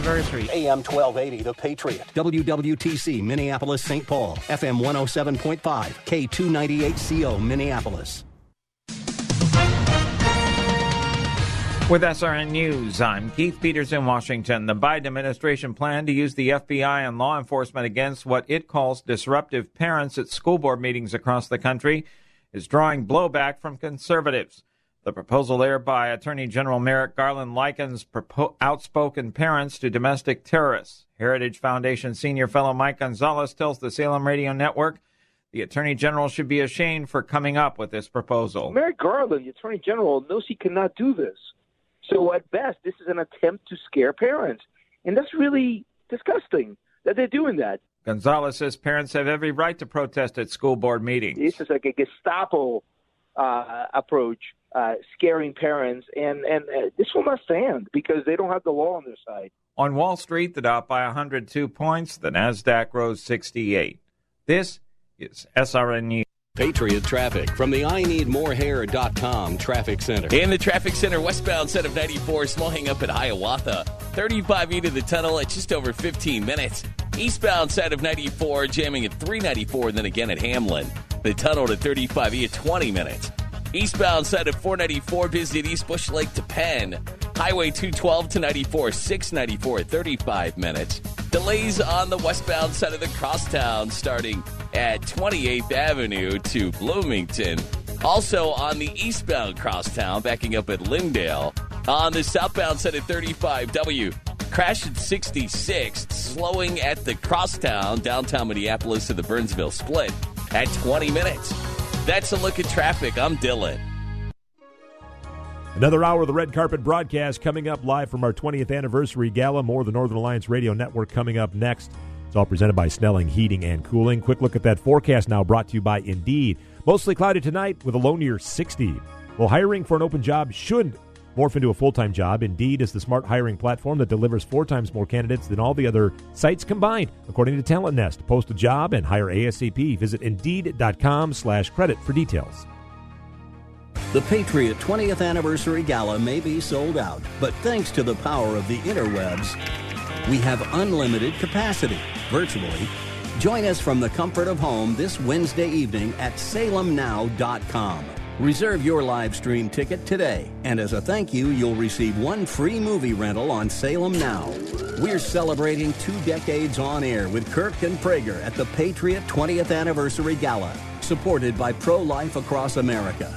anniversary. AM 1280, The Patriot. WWTC, Minneapolis, St. Paul. FM 107.5. K298CO, Minneapolis. With SRN News, I'm Keith Peters in Washington. The Biden administration planned to use the FBI and law enforcement against what it calls disruptive parents at school board meetings across the country is drawing blowback from conservatives. The proposal there by Attorney General Merrick Garland likens outspoken parents to domestic terrorists. Heritage Foundation senior fellow Mike Gonzalez tells the Salem Radio Network the Attorney General should be ashamed for coming up with this proposal. Merrick Garland, the Attorney General, knows he cannot do this. So at best, this is an attempt to scare parents. And that's really disgusting that they're doing that. Gonzalez says parents have every right to protest at school board meetings. This is like a Gestapo approach, scaring parents. And this will not stand because they don't have the law on their side. On Wall Street, the Dow by 102 points. The NASDAQ rose 68. This is SRN News. Patriot traffic from the INeedMoreHair.com traffic center. In the traffic center, westbound set of 94, small hang up at Hiawatha. 35E to the tunnel at just over 15 minutes. Eastbound side of 94, jamming at 394, and then again at Hamlin. The tunnel to 35E at 20 minutes. Eastbound side of 494, busy at East Bush Lake to Penn. Highway 212 to 94, 694 at 35 minutes. Delays on the westbound side of the crosstown starting at 28th Avenue to Bloomington. Also on the eastbound crosstown, backing up at Lyndale. On the southbound side of 35W, crash at 66th, slowing at the crosstown, downtown Minneapolis to the Burnsville split at 20 minutes. That's a look at traffic. I'm Dylan. Another hour of the Red Carpet broadcast coming up live from our 20th anniversary gala. More of the Northern Alliance Radio Network coming up next. It's all presented by Snelling Heating and Cooling. Quick look at that forecast now brought to you by Indeed. Mostly cloudy tonight with a low near 60. Well, hiring for an open job should morph into a full-time job. Indeed is the smart hiring platform that delivers 4 times more candidates than all the other sites combined, according to Talent Nest. Post a job and hire ASAP. Visit Indeed.com/credit for details. The Patriot 20th Anniversary Gala may be sold out, but thanks to the power of the interwebs, we have unlimited capacity, virtually. Join us from the comfort of home this Wednesday evening at salemnow.com. Reserve your live stream ticket today, and as a thank you, you'll receive 1 free movie rental on Salem Now. We're celebrating 2 decades on air with Kirk and Prager at the Patriot 20th Anniversary Gala, supported by Pro-Life Across America.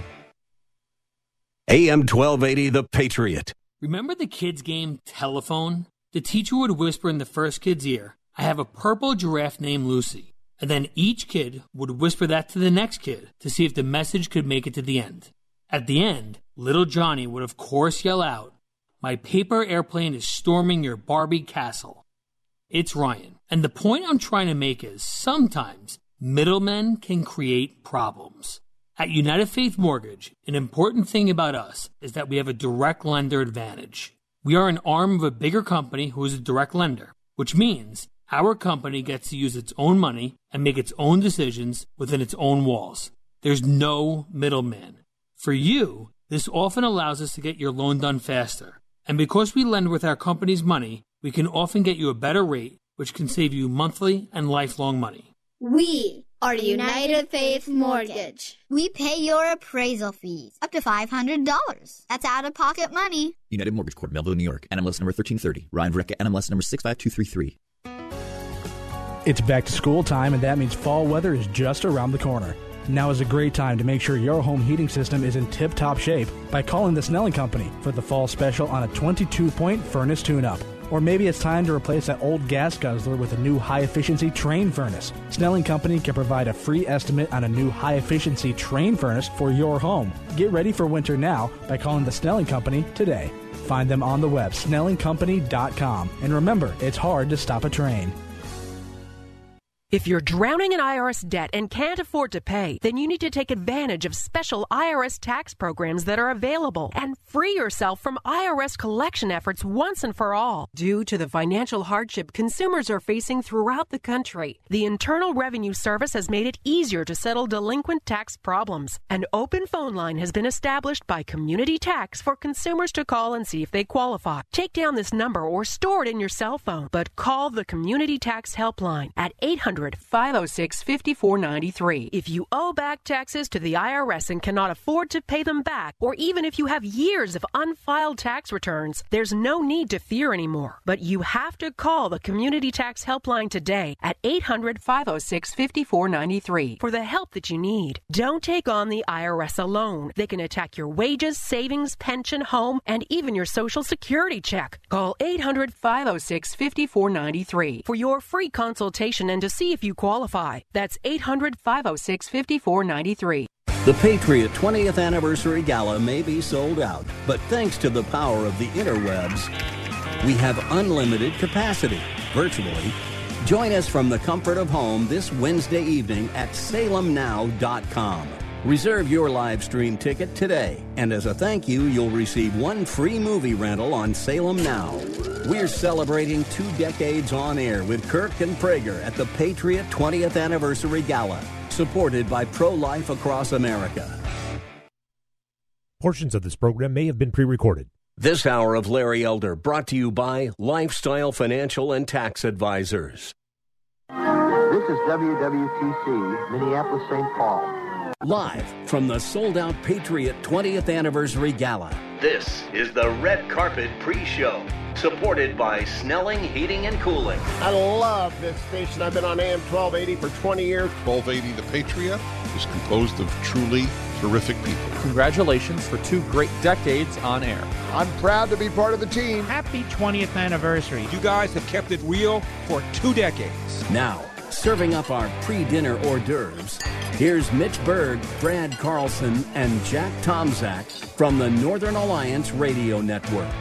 AM 1280, The Patriot. Remember the kids' game Telephone? The teacher would whisper in the first kid's ear, "I have a purple giraffe named Lucy." And then each kid would whisper that to the next kid to see if the message could make it to the end. At the end, little Johnny would of course yell out, "My paper airplane is storming your Barbie castle." It's Ryan. And the point I'm trying to make is sometimes middlemen can create problems. At United Faith Mortgage, an important thing about us is that we have a direct lender advantage. We are an arm of a bigger company who is a direct lender, which means our company gets to use its own money and make its own decisions within its own walls. There's no middleman. For you, this often allows us to get your loan done faster. And because we lend with our company's money, we can often get you a better rate, which can save you monthly and lifelong money. We are United Faith Mortgage. We pay your appraisal fees up to $500. That's out-of-pocket money. United Mortgage Corp, Melville, New York. NMLS number 1330. Ryan Vrecka, NMLS number 65233. It's back to school time, and that means fall weather is just around the corner. Now is a great time to make sure your home heating system is in tip-top shape by calling the Snelling Company for the fall special on a 22-point furnace tune-up. Or maybe it's time to replace that old gas guzzler with a new high-efficiency Trane furnace. Snelling Company can provide a free estimate on a new high-efficiency Trane furnace for your home. Get ready for winter now by calling the Snelling Company today. Find them on the web, snellingcompany.com. And remember, it's hard to stop a train. If you're drowning in IRS debt and can't afford to pay, then you need to take advantage of special IRS tax programs that are available and free yourself from IRS collection efforts once and for all. Due to the financial hardship consumers are facing throughout the country, the Internal Revenue Service has made it easier to settle delinquent tax problems. An open phone line has been established by Community Tax for consumers to call and see if they qualify. Take down this number or store it in your cell phone, but call the Community Tax Helpline at 800-506-5493. If you owe back taxes to the IRS and cannot afford to pay them back, or even if you have years of unfiled tax returns, there's no need to fear anymore. But you have to call the Community Tax Helpline today at 800-506-5493 for the help that you need. Don't take on the IRS alone. They can attack your wages, savings, pension, home, and even your Social Security check. Call 800-506-5493 for your free consultation and to see if you qualify. That's 800-506-5493. The Patriot 20th Anniversary Gala may be sold out, but thanks to the power of the interwebs, we have unlimited capacity, virtually. Join us from the comfort of home this Wednesday evening at salemnow.com. Reserve your live stream ticket today, and as a thank you, you'll receive one free movie rental on Salem Now. We're celebrating 2 decades on air with Kirk and Prager at the Patriot 20th Anniversary Gala, supported by Pro-Life Across America. Portions of this program may have been pre-recorded. This hour of Larry Elder brought to you by Lifestyle Financial and Tax Advisors. This is WWTC, Minneapolis, St. Paul. Live from the sold-out Patriot 20th Anniversary Gala. This is the Red Carpet Pre-Show, supported by Snelling Heating and Cooling. I love this station. I've been on AM 1280 for 20 years. 1280 The Patriot is composed of truly terrific people. Congratulations for 2 great decades on air. I'm proud to be part of the team. Happy 20th anniversary. You guys have kept it real for 2 decades. Now, serving up our pre-dinner hors d'oeuvres, here's Mitch Berg, Brad Carlson, and Jack Tomczak from the Northern Alliance Radio Network.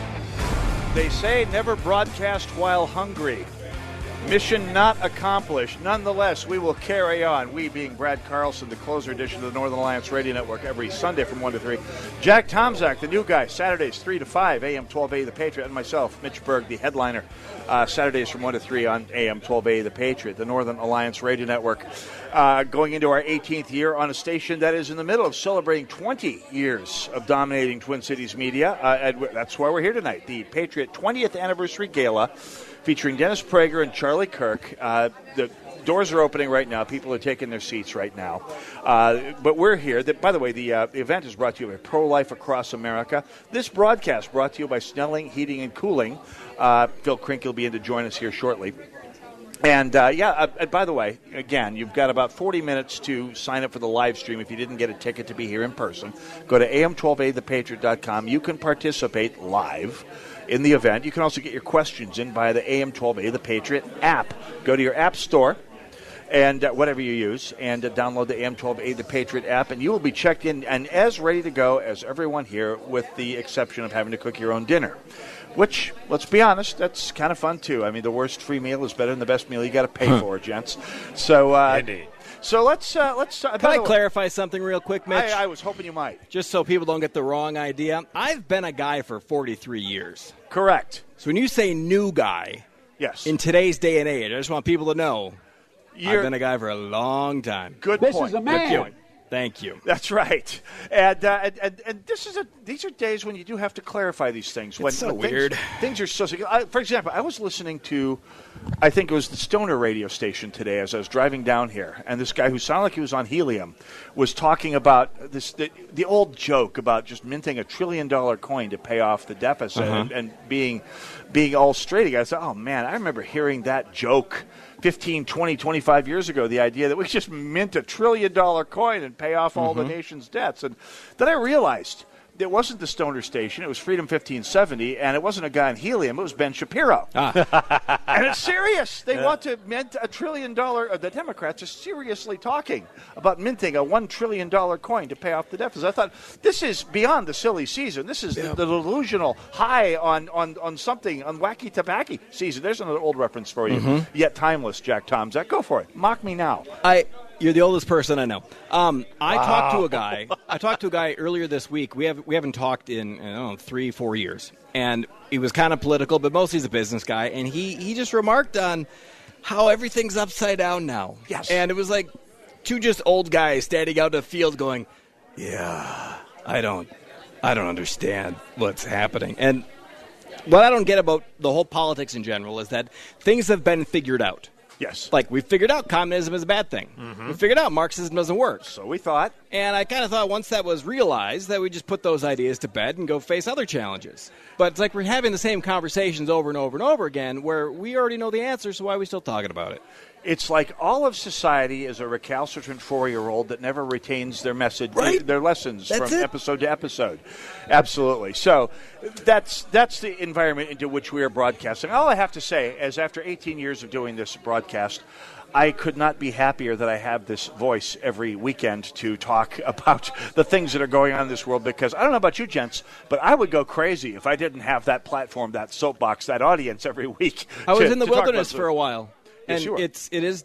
They say never broadcast while hungry. Mission not accomplished. Nonetheless, we will carry on. We being Brad Carlson, the closer edition of the Northern Alliance Radio Network every Sunday from 1 to 3. Jack Tomczak, the new guy, Saturdays 3 to 5, AM 1280 The Patriot, and myself, Mitch Berg, the headliner, Saturdays from 1 to 3 on AM 1280 The Patriot, the Northern Alliance Radio Network. Going into our 18th year on a station that is in the middle of celebrating 20 years of dominating Twin Cities media. And that's why we're here tonight, the Patriot 20th Anniversary Gala, featuring Dennis Prager and Charlie Kirk. The doors are opening right now. People are taking their seats right now. But we're here. By the way, the event is brought to you by Pro-Life Across America. This broadcast brought to you by Snelling Heating and Cooling. Phil Krink will be in to join us here shortly. And, by the way, again, you've got about 40 minutes to sign up for the live stream if you didn't get a ticket to be here in person. Go to am1280thepatriot.com. You can participate live in the event. You can also get your questions in via the AM 1280 The Patriot app. Go to your app store and whatever you use and download the AM 1280 The Patriot app, and you will be checked in and as ready to go as everyone here, with the exception of having to cook your own dinner. Which, let's be honest, that's kind of fun too. I mean, the worst free meal is better than the best meal you got to pay for, gents. So, Indeed. So let's. Can I clarify something real quick, Mitch? I was hoping you might. Just so people don't get the wrong idea. I've been a guy for 43 years. Correct. So when you say new guy, yes, in today's day and age, I just want people to know I've been a guy for a long time. Good point. This is a man. Good point. Thank you. That's right. And these are days when you do have to clarify these things. It's so weird. Things are so. For example, I was listening to, I think it was the Stoner radio station today as I was driving down here, and this guy who sounded like he was on helium was talking about the old joke about just minting $1 trillion coin to pay off the deficit and being all straight. I said, oh man, I remember hearing that joke 15, 20, 25 years ago, the idea that we just mint $1 trillion coin and pay off all the nation's debts. And then I realized it wasn't the Stoner Station. It was Freedom 1570, and it wasn't a guy in helium. It was Ben Shapiro. And it's serious. They want to mint $1 trillion. The Democrats are seriously talking about minting a $1 trillion coin to pay off the deficit. I thought, this is beyond the silly season. This is the delusional high on something, on wacky tobacco season. There's another old reference for you, yet timeless, Jack Tomczak. Go for it. Mock me now. You're the oldest person I know. I talked to a guy earlier this week. We haven't talked in 3-4 years, and he was kind of political, but mostly he's a business guy. And he just remarked on how everything's upside down now. Yes, and it was like two just old guys standing out in the field, going, "Yeah, I don't understand what's happening." And what I don't get about the whole politics in general is that things have been figured out. Yes. Like, we figured out communism is a bad thing. We figured out Marxism doesn't work. So we thought. And I kind of thought once that was realized that we just put those ideas to bed and go face other challenges. But it's like we're having the same conversations over and over and over again where we already know the answer, so why are we still talking about it? It's like all of society is a recalcitrant 4-year-old that never retains their message, their lessons from episode to episode. Absolutely. So that's the environment into which we are broadcasting. All I have to say is after 18 years of doing this broadcast, I could not be happier that I have this voice every weekend to talk about the things that are going on in this world, because I don't know about you gents, but I would go crazy if I didn't have that platform, that soapbox, that audience every week. I was in the wilderness for a while. And yes,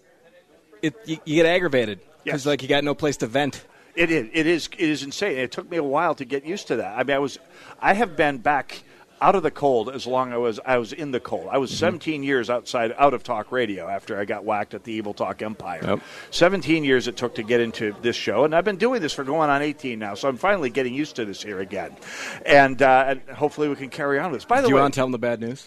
you get aggravated because like you got no place to vent. It is insane. It took me a while to get used to that. I mean, I have been back out of the cold as long as I was in the cold. I was 17 years out of talk radio after I got whacked at the Evil Talk Empire. Yep. 17 years it took to get into this show, and I've been doing this for going on 18 now, so I'm finally getting used to this here again. And hopefully we can carry on with this. By the way, do you want to tell them the bad news?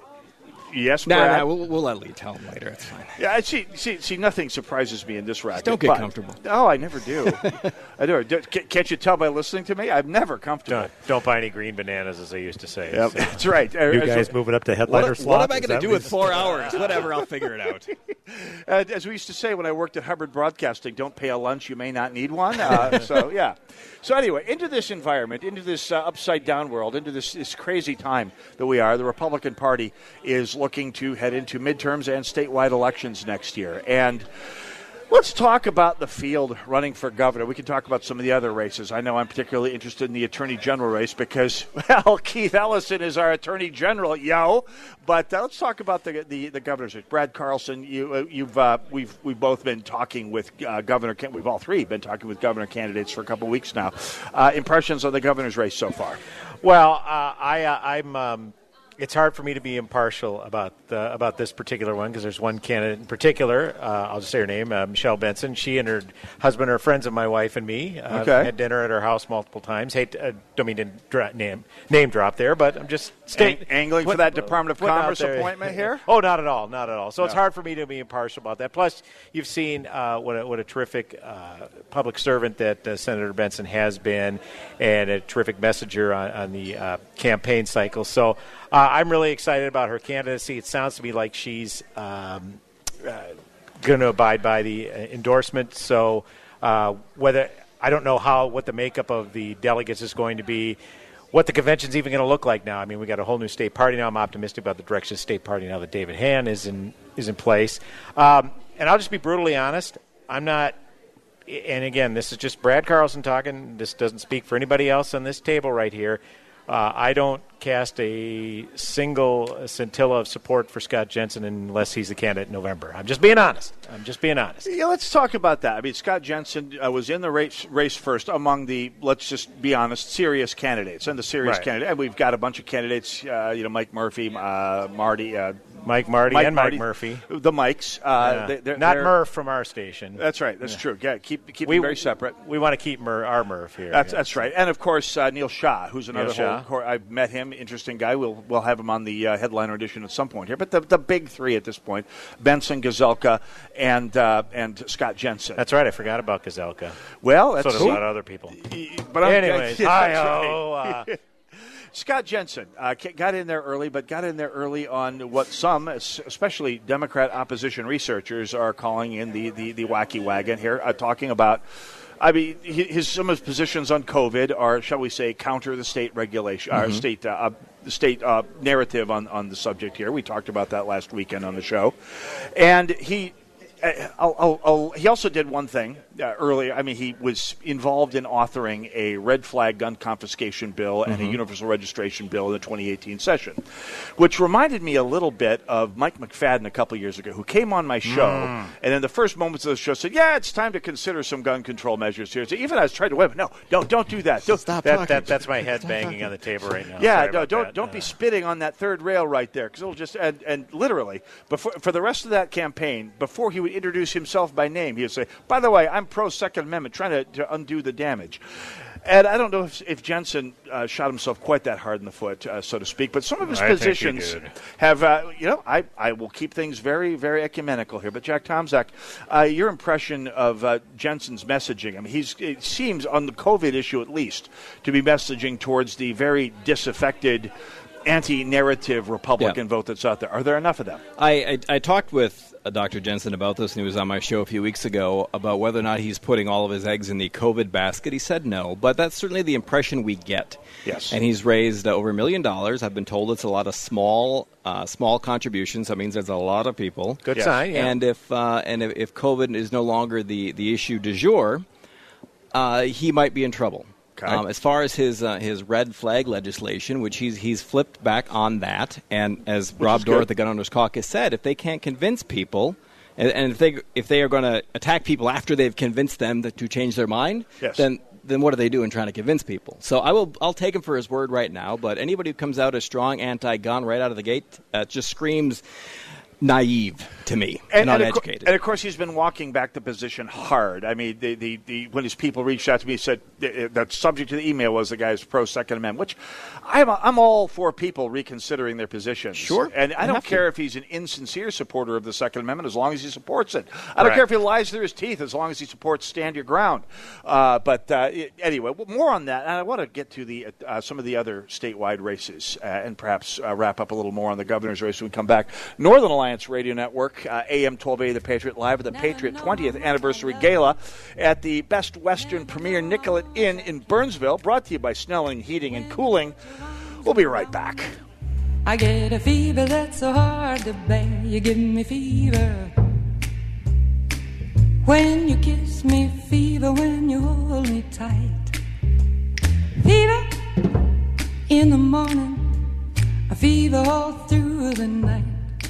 Yes, Brad. No, we'll let Lee tell him later. It's fine. Yeah, see, nothing surprises me in this racket. Don't get comfortable. No, I never do. I do. Can't you tell by listening to me? I'm never comfortable. Don't buy any green bananas, as I used to say. Yep, so. That's right. You guys moving up to headliner slot? What am I going to do with 4 hours? Whatever, I'll figure it out. As we used to say when I worked at Hubbard Broadcasting, don't pay a lunch, you may not need one. So, yeah. So anyway, into this environment, into this upside-down world, into this crazy time that we are, the Republican Party is looking to head into midterms and statewide elections next year. And let's talk about the field running for governor. We can talk about some of the other races. I know I'm particularly interested in the Attorney General race because, well, Keith Ellison is our Attorney General, But let's talk about the governor's race. Brad Carlson, we've both been talking with governor. We've all three been talking with governor candidates for a couple of weeks now. Impressions of the governor's race so far? Well, I'm. It's hard for me to be impartial about this particular one because there's one candidate in particular. I'll just say her name, Michelle Benson. She and her husband are friends of my wife and me. Had dinner at her house multiple times. Don't mean to name drop there, but I'm just angling for that Department of Commerce appointment here. Oh, not at all. So it's hard for me to be impartial about that. Plus, you've seen what a terrific public servant that Senator Benson has been, and a terrific messenger on the campaign cycle. So. I'm really excited about her candidacy. It sounds to me like she's going to abide by the endorsement. So I don't know what the makeup of the delegates is going to be, what the convention's even going to look like now. I mean, we got a whole new state party now. I'm optimistic about the direction of the state party now that David Hann is in place. And I'll just be brutally honest. I'm not. And again, this is just Brad Carlson talking. This doesn't speak for anybody else on this table right here. I don't cast a single scintilla of support for Scott Jensen unless he's the candidate in November. I'm just being honest. Yeah, let's talk about that. I mean, Scott Jensen was in the race first among the, let's just be honest, serious candidates. And the serious candidate, and we've got a bunch of candidates, Mike Murphy, Marty. Mike Murphy. The Mikes. Not Murph from our station. That's right. That's true. Yeah, keep them very separate. We want to keep our Murph here. That's right. And, of course, Neil Shah, who's another I've met him. Interesting guy. We'll have him on the headliner edition at some point here. But the big three at this point, Benson, Gazelka, and Scott Jensen. That's right. I forgot about Gazelka. Well, that's so does a lot of other people. But anyways, hi-ho. Scott Jensen got in there early, but got in there early on what some, especially Democrat opposition researchers, are calling in the wacky wagon here, talking about. I mean, some of his positions on COVID are, shall we say, counter the state regulation, the state narrative on the subject here. We talked about that last weekend on the show, and he also did one thing earlier. I mean, he was involved in authoring a red flag gun confiscation bill and a universal registration bill in the 2018 session, which reminded me a little bit of Mike McFadden a couple years ago, who came on my show and in the first moments of the show said, "Yeah, it's time to consider some gun control measures here." So even I was trying to wait, no, don't do that. Stop talking. That's my head banging on the table right now. Yeah, don't be spitting on that third rail right there, because it'll just and literally for the rest of that campaign, before he would introduce himself by name, he would say, "By the way, I'm pro-Second Amendment, trying to undo the damage." And I don't know if Jensen shot himself quite that hard in the foot, so to speak, but some of his positions have, I will keep things very, very ecumenical here. But Jack Tomczak, your impression of Jensen's messaging, I mean, it seems on the COVID issue at least to be messaging towards the very disaffected anti-narrative Republican vote that's out there. Are there enough of them? I talked with Dr. Jensen about this, and he was on my show a few weeks ago about whether or not he's putting all of his eggs in the COVID basket. He said no, but that's certainly the impression we get. Yes. And he's raised over $1 million. I've been told it's a lot of small contributions. That means there's a lot of people. Good sign, yeah. And if COVID is no longer the issue du jour, he might be in trouble. As far as his red flag legislation, which he's flipped back on that, and as Rob Dorr at the Gun Owners Caucus said, if they can't convince people, and if they are going to attack people after they've convinced them to change their mind, then what are they doing trying to convince people? So I'll take him for his word right now. But anybody who comes out as strong anti-gun right out of the gate just screams naive to me, and uneducated. And of course, he's been walking back the position hard. I mean, when his people reached out to me, said the subject of the email was the guy's pro-Second Amendment, which I'm all for people reconsidering their positions. Sure. And I don't care if he's an insincere supporter of the Second Amendment as long as he supports it. I don't care if he lies through his teeth as long as he supports stand your ground. But anyway, more on that. And I want to get to some of the other statewide races and perhaps wrap up a little more on the governor's race when we come back. Northern Alliance Radio Network, AM 1280 The Patriot, live at the Patriot 20th Anniversary Gala at the Best Western Premier Nicollet Inn in Burnsville, brought to you by Snelling Heating and Cooling. We'll be right back. I get a fever that's so hard to bear. You give me fever when you kiss me, fever when you hold me tight. Fever in the morning, a fever all through the night.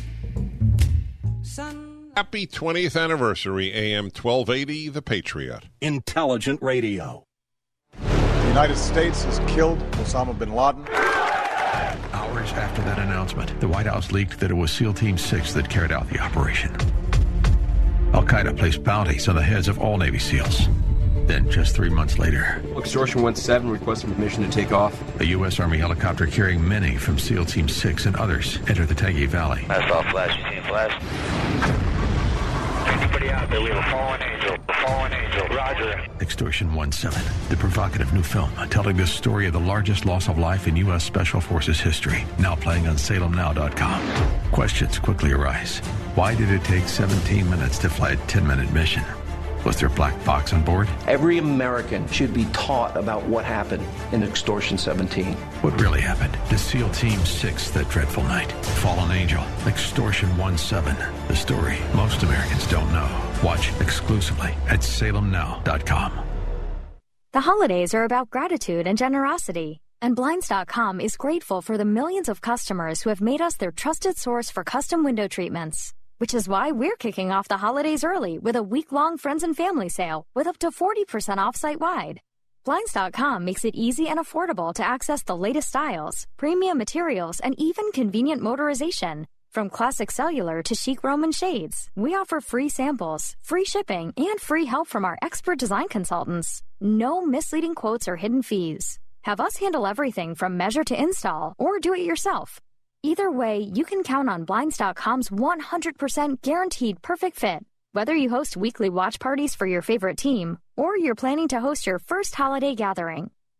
Happy 20th anniversary, AM 1280, The Patriot. Intelligent radio. The United States has killed Osama bin Laden. Hours after that announcement, the White House leaked that it was SEAL Team 6 that carried out the operation. Al-Qaeda placed bounties on the heads of all Navy SEALs. Then, just 3 months later, Extortion 1-7 requesting permission to take off. A U.S. Army helicopter carrying many from SEAL Team 6 and others entered the Tangi Valley. That's all flash. You seen flash? Anybody out there? We have a fallen angel. Roger. Extortion 1-7, the provocative new film telling the story of the largest loss of life in U.S. Special Forces history, now playing on SalemNow.com. Questions quickly arise. Why did it take 17 minutes to fly a 10-minute mission? Was there a black box on board? Every American should be taught about what happened in Extortion 17. What really happened to SEAL Team 6 that dreadful night? Fallen Angel, Extortion 1-7, the story most Americans don't know. Watch exclusively at SalemNow.com. The holidays are about gratitude and generosity, and Blinds.com is grateful for the millions of customers who have made us their trusted source for custom window treatments. Which is why we're kicking off the holidays early with a week-long friends and family sale with up to 40% off site-wide. Blinds.com makes it easy and affordable to access the latest styles, premium materials, and even convenient motorization. From classic cellular to chic Roman shades, we offer free samples, free shipping, and free help from our expert design consultants. No misleading quotes or hidden fees. Have us handle everything from measure to install or do it yourself. Either way, you can count on Blinds.com's 100% guaranteed perfect fit. Whether you host weekly watch parties for your favorite team or you're planning to host your first holiday gathering,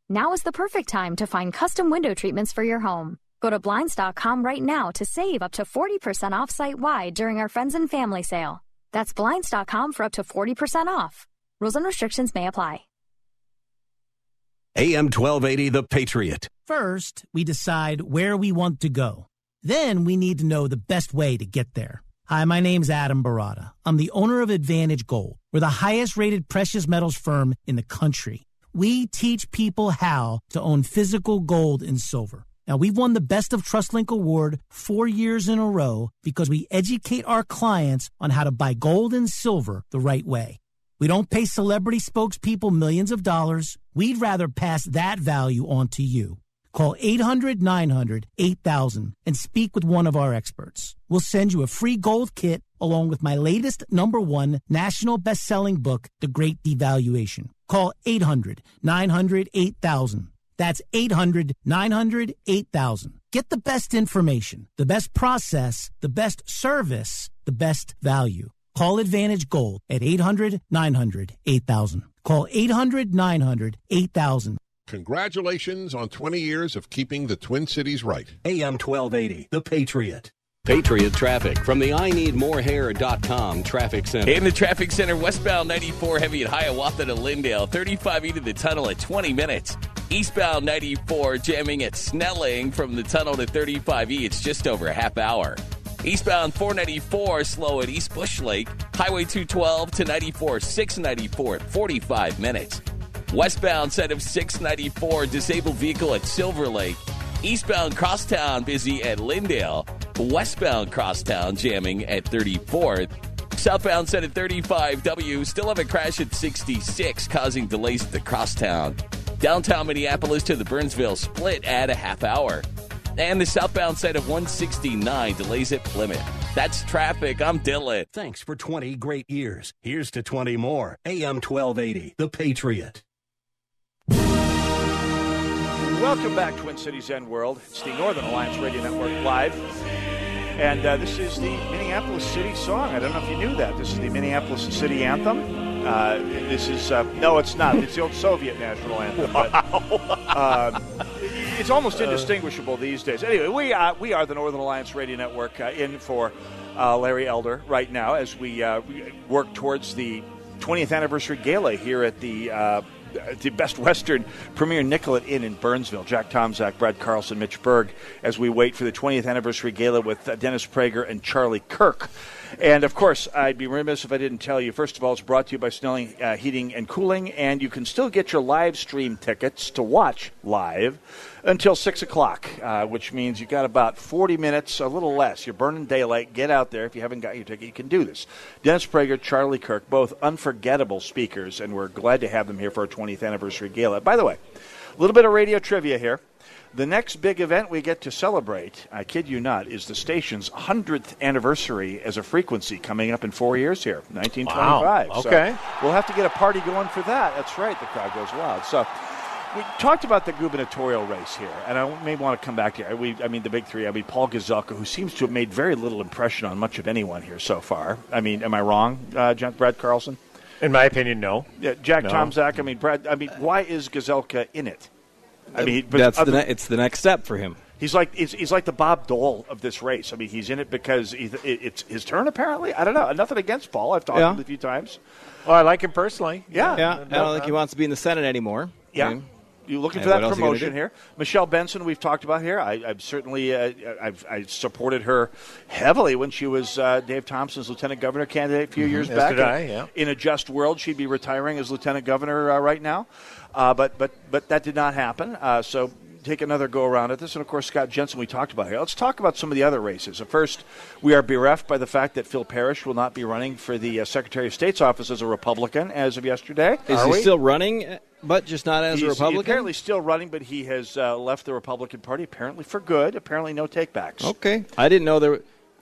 Now is the perfect time to find custom window treatments for your home. Go to Blinds.com right now to save up to 40% off site-wide during our Friends and Family Sale. That's Blinds.com for up to 40% off. Rules and restrictions may apply. AM 1280, The Patriot. First, we decide where we want to go. Then we need to know the best way to get there. Hi, my name's Adam Barada. I'm the owner of Advantage Gold. We're the highest-rated precious metals firm in the country. We teach people how to own physical gold and silver. Now, we've won the Best of TrustLink Award 4 years in a row because we educate our clients on how to buy gold and silver the right way. We don't pay celebrity spokespeople millions of dollars. We'd rather pass that value on to you. Call 800-900-8000 and speak with one of our experts. We'll send you a free gold kit along with my latest #1 national best-selling book, The Great Devaluation. Call 800-900-8000. That's 800-900-8000. Get the best information, the best process, the best service, the best value. Call Advantage Gold at 800-900-8000. Call 800-900-8000. Congratulations on 20 years of keeping the Twin Cities right. AM 1280, The Patriot. Patriot traffic from the INeedMoreHair.com traffic center. In the traffic center, westbound 94 heavy at Hiawatha to Lindale, 35E to the tunnel at 20 minutes. Eastbound 94 jamming at Snelling from the tunnel to 35E. It's just over a half hour. Eastbound 494 slow at East Bush Lake. Highway 212 to 94, 694 at 45 minutes. Westbound set of 694 disabled vehicle at Silver Lake. Eastbound Crosstown busy at Lindale. Westbound Crosstown jamming at 34th. Southbound set at 35W still have a crash at 66 causing delays at the Crosstown. Downtown Minneapolis to the Burnsville split at a half hour. And the southbound side of 169 delays at Plymouth. That's traffic. I'm Dylan. Thanks for 20 great years. Here's to 20 more. AM 1280, The Patriot. Welcome back, Twin Cities End World. It's the Northern Alliance Radio Network Live. And this is the Minneapolis City song. I don't know if you knew that. This is the Minneapolis City Anthem. This is, no, it's not. It's the old Soviet national anthem. But, it's almost indistinguishable these days. Anyway, we are the Northern Alliance Radio Network in for Larry Elder right now as we work towards the 20th anniversary gala here at the Best Western Premier Nicollet Inn in Burnsville. Jack Tomczak, Brad Carlson, Mitch Berg, as we wait for the 20th anniversary gala with Dennis Prager and Charlie Kirk. And, of course, I'd be remiss if I didn't tell you, first of all, it's brought to you by Snelling Heating and Cooling, and you can still get your live stream tickets to watch live until 6 o'clock, which means you've got about 40 minutes, a little less. You're burning daylight. Get out there. If you haven't got your ticket, you can do this. Dennis Prager, Charlie Kirk, both unforgettable speakers, and we're glad to have them here for our 20th anniversary gala. By the way, a little bit of radio trivia here. The next big event we get to celebrate, I kid you not, is the station's 100th anniversary as a frequency coming up in 4 years here, 1925. Wow. Okay. So we'll have to get a party going for that. That's right. The crowd goes wild. So we talked about the gubernatorial race here, and I may want to come back to it. The big three. Paul Gazelka, who seems to have made very little impression on much of anyone here so far. Am I wrong, Brad Carlson? In my opinion, no. Yeah, Jack Tomczak. Brad. Why is Gazelka in it? It's the next step for him. He's like the Bob Dole of this race. He's in it because it's his turn. Apparently, I don't know. Nothing against Paul. I've talked to him a few times. Well, I like him personally. Yeah. I don't think he wants to be in the Senate anymore. Yeah. You're looking for that promotion here. Michelle Benson, we've talked about here. I've certainly I supported her heavily when she was Dave Thompson's lieutenant governor candidate a few years back. In a just world, she'd be retiring as lieutenant governor right now. But that did not happen. So take another go around at this. And, of course, Scott Jensen we talked about here. Let's talk about some of the other races. First, we are bereft by the fact that Phil Parrish will not be running for the Secretary of State's office as a Republican as of yesterday. Is he still running, but just not as a Republican? He's apparently still running, but he has left the Republican Party apparently for good. Apparently no takebacks. Okay. I didn't know there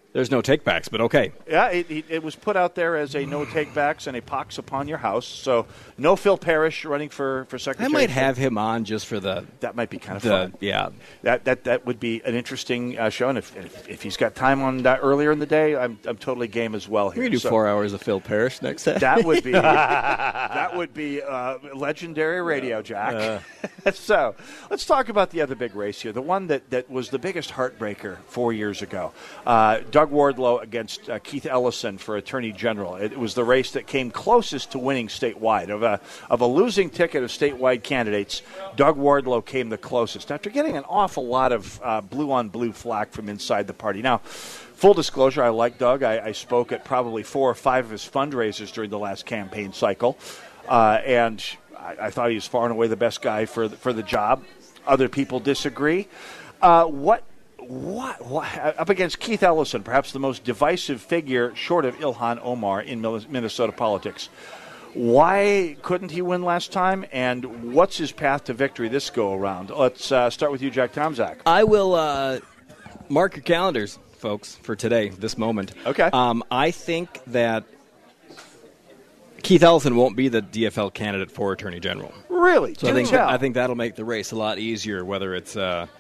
There's no takebacks, but okay. Yeah, it was put out there as a no takebacks and a pox upon your house. So no Phil Parrish running for secretary. I might have him on just for the. That might be kind of fun. Yeah, that would be an interesting show. And if he's got time on that earlier in the day, I'm totally game as well here. We do 4 hours of Phil Parrish next Saturday. That would be legendary radio, Jack. So let's talk about the other big race here, the one that was the biggest heartbreaker 4 years ago. Doug Wardlow against Keith Ellison for Attorney General. It was the race that came closest to winning statewide. Of a losing ticket of statewide candidates, Doug Wardlow came the closest after getting an awful lot of blue-on-blue flack from inside the party. Now, full disclosure, I like Doug. I spoke at probably 4 or 5 of his fundraisers during the last campaign cycle, and I thought he was far and away the best guy for the job. Other people disagree. What up against Keith Ellison, perhaps the most divisive figure short of Ilhan Omar in Minnesota politics. Why couldn't he win last time, and what's his path to victory this go-around? Let's start with you, Jack Tomczak. I will mark your calendars, folks, for today, this moment. Okay. I think that Keith Ellison won't be the DFL candidate for Attorney General. Really? So I think that'll make the race a lot easier, whether it's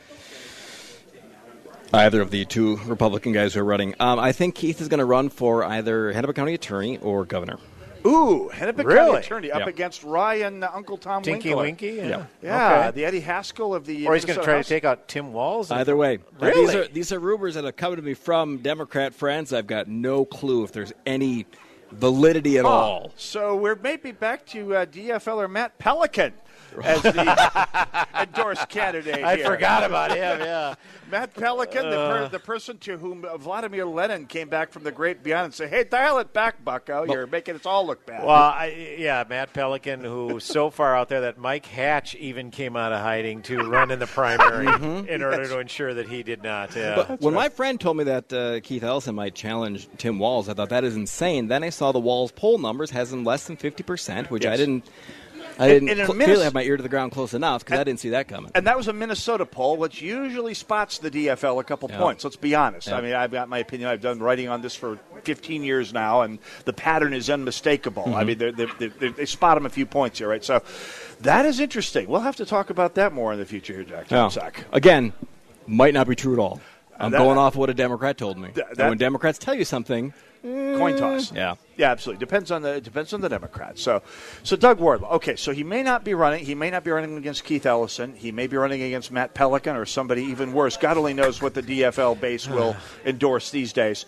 either of the two Republican guys who are running. I think Keith is going to run for either Hennepin County Attorney or Governor. Ooh, Hennepin County Attorney up against Ryan Uncle Tom Tinky Winkler. Winky? Yeah, Okay. The Eddie Haskell of the Or he's going to try to take out Tim Walz? Either way. Really? These are rumors that have come to me from Democrat friends. I've got no clue if there's any validity at all. So we're maybe back to DFLer Matt Pelican as the endorsed candidate I here. forgot about him, yeah. Matt Pelican, the person to whom Vladimir Lenin came back from the great beyond and said, hey, dial it back, bucko. You're making us all look bad. Well, Matt Pelican, who's so far out there that Mike Hatch even came out of hiding to run in the primary in order to ensure that he did not. But when my friend told me that Keith Ellison might challenge Tim Walz, I thought that is insane. Then I saw the Walz poll numbers has him less than 50%, which I didn't clearly have my ear to the ground close enough because I didn't see that coming. And that was a Minnesota poll, which usually spots the DFL a couple points. Let's be honest. Yeah. I mean, I've got my opinion. I've done writing on this for 15 years now, and the pattern is unmistakable. I mean, they spot them a few points here, right? So that is interesting. We'll have to talk about that more in the future here, Jack Tomczak. Again, might not be true at all. I'm going off of what a Democrat told me. And when Democrats tell you something, coin toss. Yeah, absolutely. Depends on the Democrats. So Doug Wardlow. Okay, so he may not be running. He may not be running against Keith Ellison. He may be running against Matt Pelican or somebody even worse. God only knows what the DFL base will endorse these days.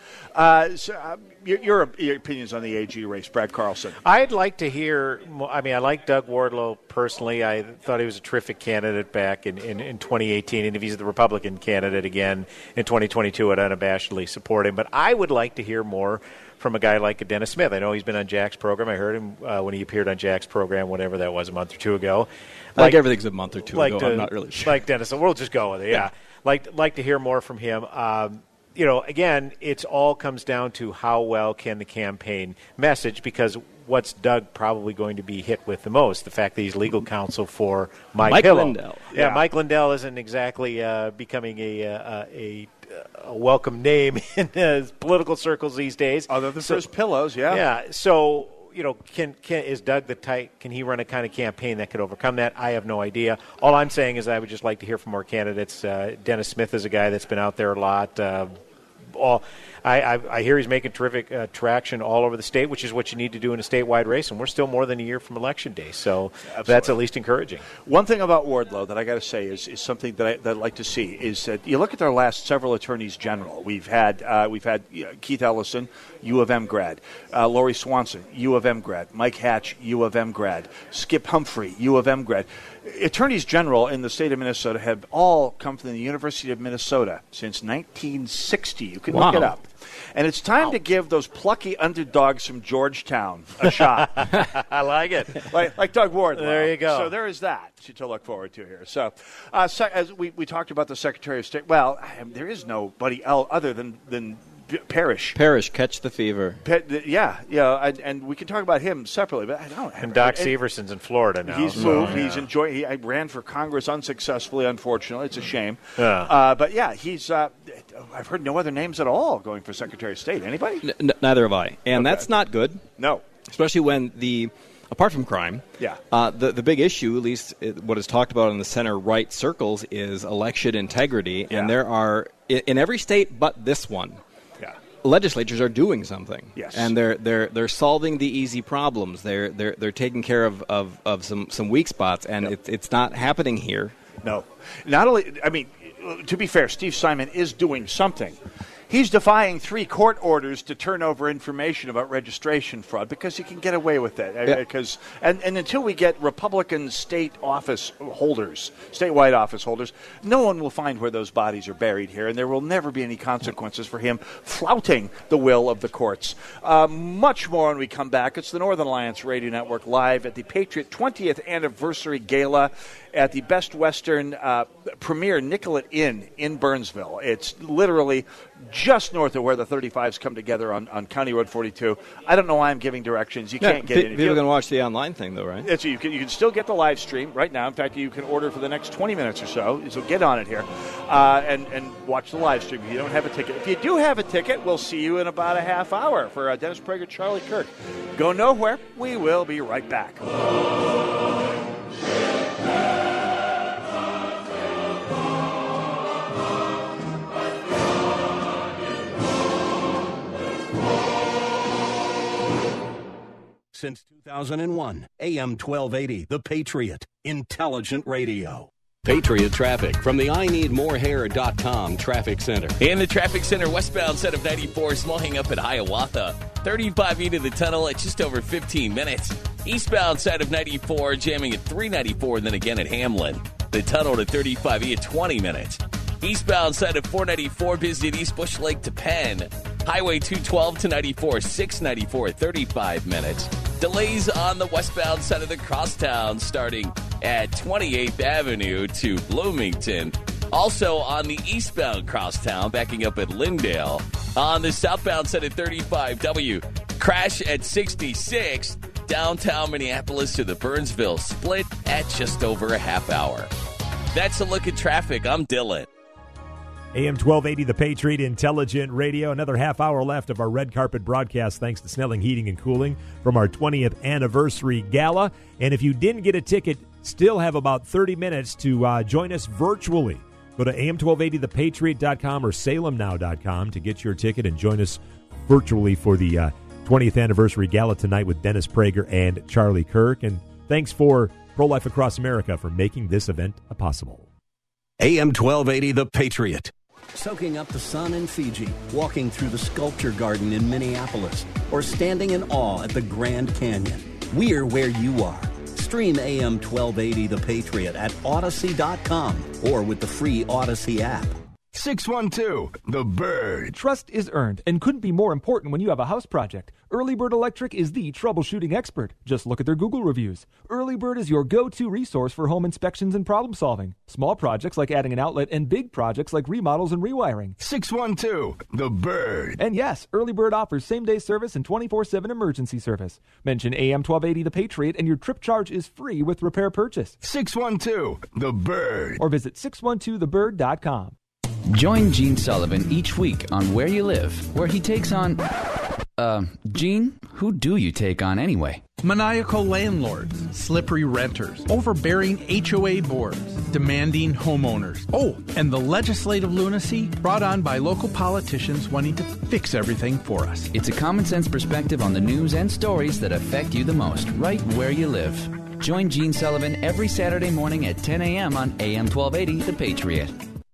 Your opinions on the AG race, Brad Carlson? I'd like to hear. I mean, I like Doug Wardlow personally. I thought he was a terrific candidate back in 2018, and if he's the Republican candidate again in 2022, I'd unabashedly support him. But I would like to hear more from a guy like Dennis Smith. I know he's been on Jack's program. I heard him when he appeared on Jack's program, whatever that was, a month or two ago. Like everything's a month or two ago. I'm not really sure. Like Dennis, we'll just go with it. Yeah, like to hear more from him. Again, it all comes down to how well can the campaign message, because what's Doug probably going to be hit with the most? The fact that he's legal counsel for Mike Lindell. Yeah, Mike Lindell isn't exactly becoming a welcome name in political circles these days. Other than for his pillows, yeah. Yeah, so is Doug the type? Can he run a kind of campaign that could overcome that? I have no idea. All I'm saying is I would just like to hear from more candidates. Dennis Smith is a guy that's been out there a lot. I hear he's making terrific traction all over the state, which is what you need to do in a statewide race, and we're still more than a year from Election Day, so that's at least encouraging. One thing about Wardlow that I got to say is something that I'd like to see is that you look at our last several attorneys general. We've had Keith Ellison, U of M grad, Lori Swanson, U of M grad, Mike Hatch, U of M grad, Skip Humphrey, U of M grad. Attorneys general in the state of Minnesota have all come from the University of Minnesota since 1960. You can look it up. And it's time to give those plucky underdogs from Georgetown a shot. I like it. Like Doug Wardlow. There you go. So there is that to look forward to here. So as we talked about the Secretary of State, well, there is nobody else other than Parrish. Catch the fever. And we can talk about him separately, but I don't. And Doc Severson's in Florida now. He's moved. He's enjoying. He ran for Congress unsuccessfully. Unfortunately, it's a shame. Yeah. But yeah, he's I've heard no other names at all going for Secretary of State. Anybody? Neither have I. And that's not good. No. Especially when apart from crime, the big issue, at least what is talked about in the center-right circles, is election integrity. Yeah. And there are, in every state but this one, legislatures are doing something. Yes. And they're solving the easy problems. They're taking care of some weak spots, and it's not happening here. No. Not only, I mean, to be fair, Steve Simon is doing something. He's defying 3 court orders to turn over information about registration fraud because he can get away with it. Because and until we get Republican statewide office holders, no one will find where those bodies are buried here, and there will never be any consequences for him flouting the will of the courts. Much more when we come back. It's the Northern Alliance Radio Network live at the Patriot 20th Anniversary Gala at the Best Western Premier Nicollet Inn in Burnsville. It's literally just north of where the 35s come together on County Road 42. I don't know why I'm giving directions. You can't get in. People can watch the online thing, though, right? So you can still get the live stream right now. In fact, you can order for the next 20 minutes or so. So get on it here and watch the live stream if you don't have a ticket. If you do have a ticket, we'll see you in about a half hour for Dennis Prager, Charlie Kirk. Go nowhere. We will be right back. Since 2001, AM 1280, The Patriot, intelligent radio. Patriot traffic from the INeedMoreHair.com Traffic Center. In the Traffic Center, westbound set of 94, small hang up at Hiawatha. 35E to the tunnel at just over 15 minutes. Eastbound side of 94, jamming at 394, and then again at Hamlin. The tunnel to 35E at 20 minutes. Eastbound side of 494, busy at East Bush Lake to Penn. Highway 212 to 94, 694 at 35 minutes. Delays on the westbound side of the crosstown starting at 28th Avenue to Bloomington. Also on the eastbound crosstown, backing up at Lindale. On the southbound side of 35W, crash at 66, downtown Minneapolis to the Burnsville split at just over a half hour. That's a look at traffic. I'm Dylan. AM 1280, The Patriot, intelligent radio. Another half hour left of our red carpet broadcast thanks to Snelling Heating and Cooling from our 20th Anniversary Gala. And if you didn't get a ticket, still have about 30 minutes to join us virtually. Go to am1280thepatriot.com or salemnow.com to get your ticket and join us virtually for the 20th Anniversary Gala tonight with Dennis Prager and Charlie Kirk. And thanks for Pro-Life Across America for making this event possible. AM 1280, The Patriot. Soaking up the sun in Fiji, walking through the sculpture garden in Minneapolis, or standing in awe at the Grand Canyon. We're where you are. Stream AM 1280 The Patriot at Odyssey.com or with the free Odyssey app. 612, The Bird. Trust is earned and couldn't be more important when you have a house project. Early Bird Electric is the troubleshooting expert. Just look at their Google reviews. Early Bird is your go-to resource for home inspections and problem solving. Small projects like adding an outlet and big projects like remodels and rewiring. 612, The Bird. And yes, Early Bird offers same-day service and 24/7 emergency service. Mention AM 1280 The Patriot and your trip charge is free with repair purchase. 612, The Bird. Or visit 612thebird.com. Join Gene Sullivan each week on Where You Live, where he takes on... Gene, who do you take on anyway? Maniacal landlords, slippery renters, overbearing HOA boards, demanding homeowners. Oh, and the legislative lunacy brought on by local politicians wanting to fix everything for us. It's a common-sense perspective on the news and stories that affect you the most, right where you live. Join Gene Sullivan every Saturday morning at 10 a.m. on AM 1280, The Patriot.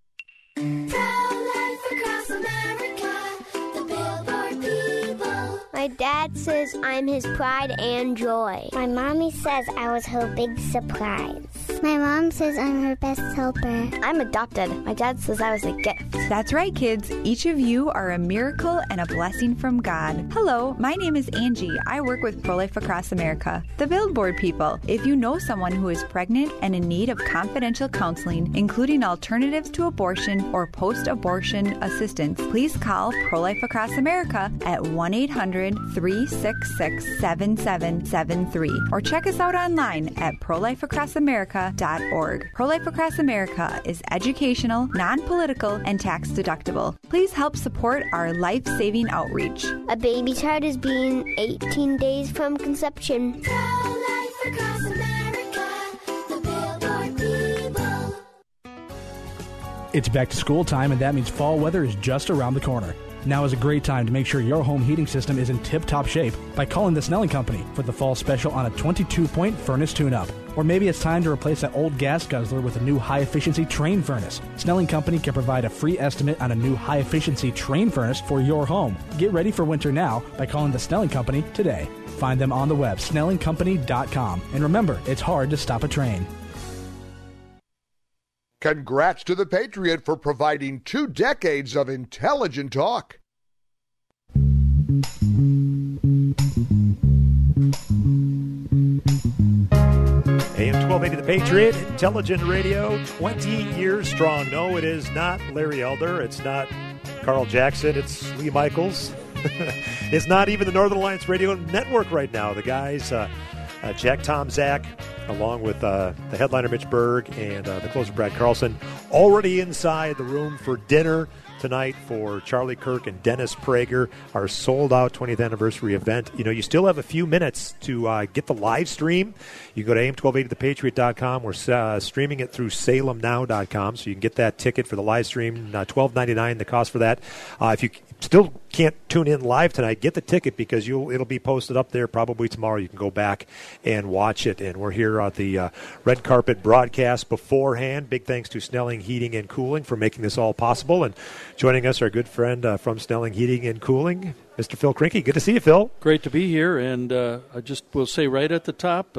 My dad says I'm his pride and joy. My mommy says I was her big surprise. My mom says I'm her best helper. I'm adopted. My dad says I was a gift. That's right, kids. Each of you are a miracle and a blessing from God. Hello, my name is Angie. I work with Pro-Life Across America, the Billboard people. If you know someone who is pregnant and in need of confidential counseling, including alternatives to abortion or post-abortion assistance, please call Pro-Life Across America at 1-800-366-7773 or check us out online at prolifeacrossamerica.org. ProLifeAcrossAmerica.org. Pro-Life Across America is educational, non-political, and tax-deductible. Please help support our life-saving outreach. A baby's heart is being 18 days from conception. Pro-Life Across America, the Billboard people. It's back to school time, and that means fall weather is just around the corner. Now is a great time to make sure your home heating system is in tip-top shape by calling the Snelling Company for the fall special on a 22-point furnace tune-up. Or maybe it's time to replace that old gas guzzler with a new high-efficiency Trane furnace. Snelling Company can provide a free estimate on a new high-efficiency Trane furnace for your home. Get ready for winter now by calling the Snelling Company today. Find them on the web, snellingcompany.com. And remember, it's hard to stop a train. Congrats to the Patriot for providing 2 decades of intelligent talk. AM 1280 The Patriot, intelligent radio, 20 years strong. No, it is not Larry Elder. It's not Carl Jackson. It's Lee Michaels. It's not even the Northern Alliance Radio Network right now. The guys, Jack Tomczak, along with the headliner Mitch Berg and the closer Brad Carlson, already inside the room for dinner tonight for Charlie Kirk and Dennis Prager, our sold-out 20th anniversary event. You know, you still have a few minutes to get the live stream. You can go to AM1280thepatriot.com. We're streaming it through salemnow.com, so you can get that ticket for the live stream, $12.99, the cost for that. If you still can't tune in live tonight, get the ticket because it'll be posted up there probably tomorrow. You can go back and watch it. And we're here at the red carpet broadcast beforehand. Big thanks to Snelling Heating and Cooling for making this all possible. And joining us, our good friend from Snelling Heating and Cooling, Mr. Phil Krinke. Good to see you, Phil. Great to be here. And I just will say right at the top,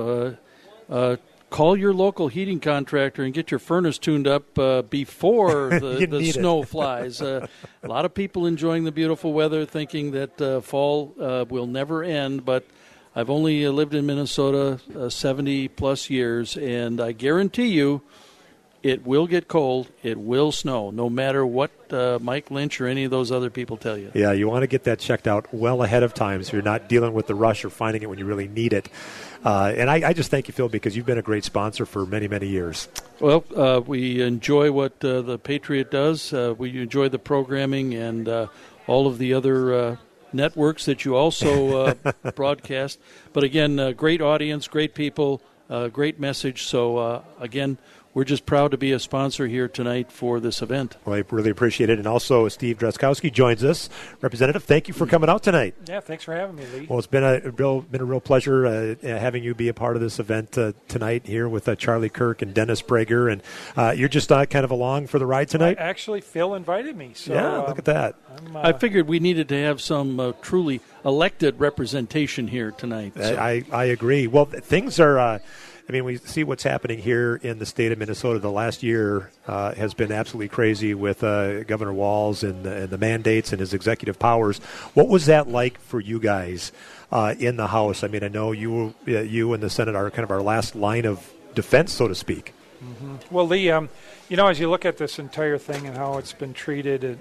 call your local heating contractor and get your furnace tuned up before the snow flies. A lot of people enjoying the beautiful weather, thinking that fall will never end, but I've only lived in Minnesota 70-plus years, and I guarantee you it will get cold, it will snow, no matter what Mike Lynch or any of those other people tell you. Yeah, you want to get that checked out well ahead of time so you're not dealing with the rush or finding it when you really need it. And I just thank you, Phil, because you've been a great sponsor for many, many years. Well, we enjoy what the Patriot does. We enjoy the programming and all of the other networks that you also broadcast. But again, great audience, great people, great message. So, again, we're just proud to be a sponsor here tonight for this event. Well, I really appreciate it. And also, Steve Drazkowski joins us. Representative, thank you for coming out tonight. Yeah, thanks for having me, Lee. Well, it's been a real pleasure having you be a part of this event tonight here with Charlie Kirk and Dennis Prager. And you're just kind of along for the ride tonight? Actually, Phil invited me. So, yeah, look at that. I figured we needed to have some truly elected representation here tonight. So. I agree. Well, things are... we see what's happening here in the state of Minnesota. The last year has been absolutely crazy with Governor Walz and the mandates and his executive powers. What was that like for you guys in the House? I mean, I know you and the Senate are kind of our last line of defense, so to speak. Mm-hmm. Well, Lee, as you look at this entire thing and how it's been treated,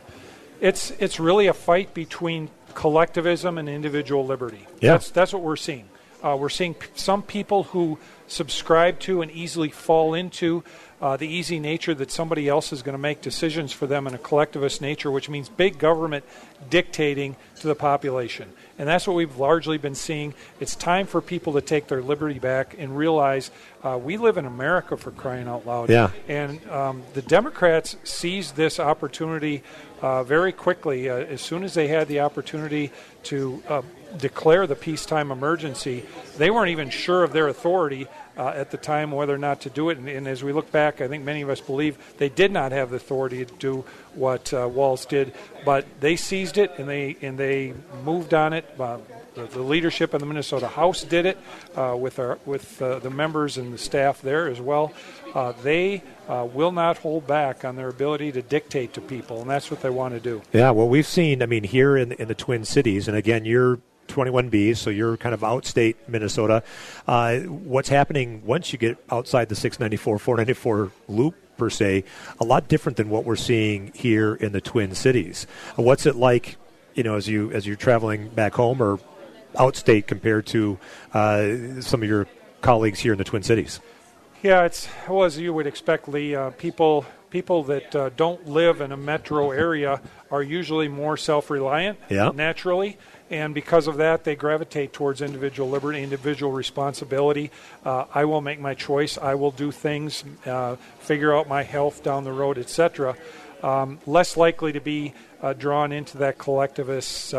it's really a fight between collectivism and individual liberty. Yeah. That's what we're seeing. We're seeing some people who subscribe to and easily fall into the easy nature that somebody else is going to make decisions for them in a collectivist nature, which means big government dictating to the population. And that's what we've largely been seeing. It's time for people to take their liberty back and realize we live in America, for crying out loud. Yeah. And the Democrats seized this opportunity very quickly. As soon as they had the opportunity to declare the peacetime emergency, they weren't even sure of their authority at the time whether or not to do it. And as we look back, I think many of us believe they did not have the authority to do what Walz did, but they seized it and they moved on it. The leadership of the Minnesota House did it with the members and the staff there as well. They will not hold back on their ability to dictate to people, and that's what they want to do. Yeah, well, we've seen, here in the Twin Cities, and again, you're 21B, so you're kind of outstate Minnesota. What's happening once you get outside the 694, 494 loop, per se, a lot different than what we're seeing here in the Twin Cities. What's it like, as you're traveling back home or outstate compared to some of your colleagues here in the Twin Cities? Yeah, as you would expect, Lee, people that don't live in a metro area are usually more self-reliant naturally, and because of that, they gravitate towards individual liberty, individual responsibility. I will make my choice. I will do things, figure out my health down the road, etc. Less likely to be drawn into that collectivist,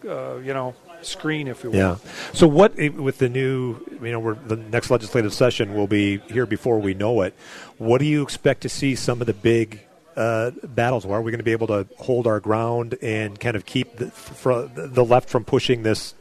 screen, if you will. Yeah. So what, with the new, the next legislative session will be here before we know it. What do you expect to see some of the big battles? Are we going to be able to hold our ground and kind of keep the left from pushing this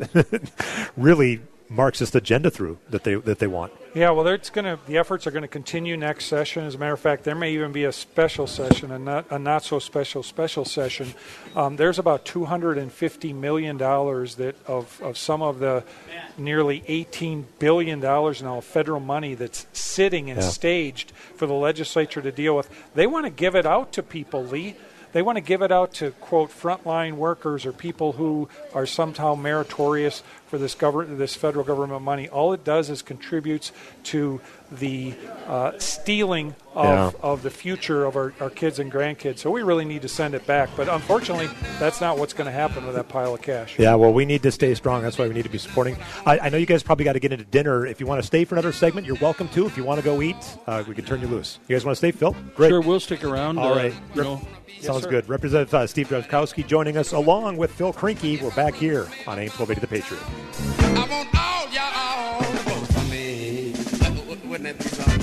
really Marxist agenda through that they want? Yeah, well, the efforts are going to continue next session. As a matter of fact, there may even be a special session, a not so special session. There's about $250 million that of some of the nearly $18 billion now of federal money that's sitting and staged for the legislature to deal with. They want to give it out to people, Lee. They want to give it out to, quote, frontline workers or people who are somehow meritorious for this federal government money. All it does is contributes to the stealing of the future of our kids and grandkids. So we really need to send it back. But unfortunately, that's not what's going to happen with that pile of cash. Yeah, well, we need to stay strong. That's why we need to be supporting. I know you guys probably got to get into dinner. If you want to stay for another segment, you're welcome to. If you want to go eat, we can turn you loose. You guys want to stay, Phil? Great. Sure, we'll stick around. All right. Sounds good. Representative Steve Drazkowski joining us along with Phil Krinke. We're back here on AM 1280 The Patriot. I want all y'all to vote for me. Wouldn't that be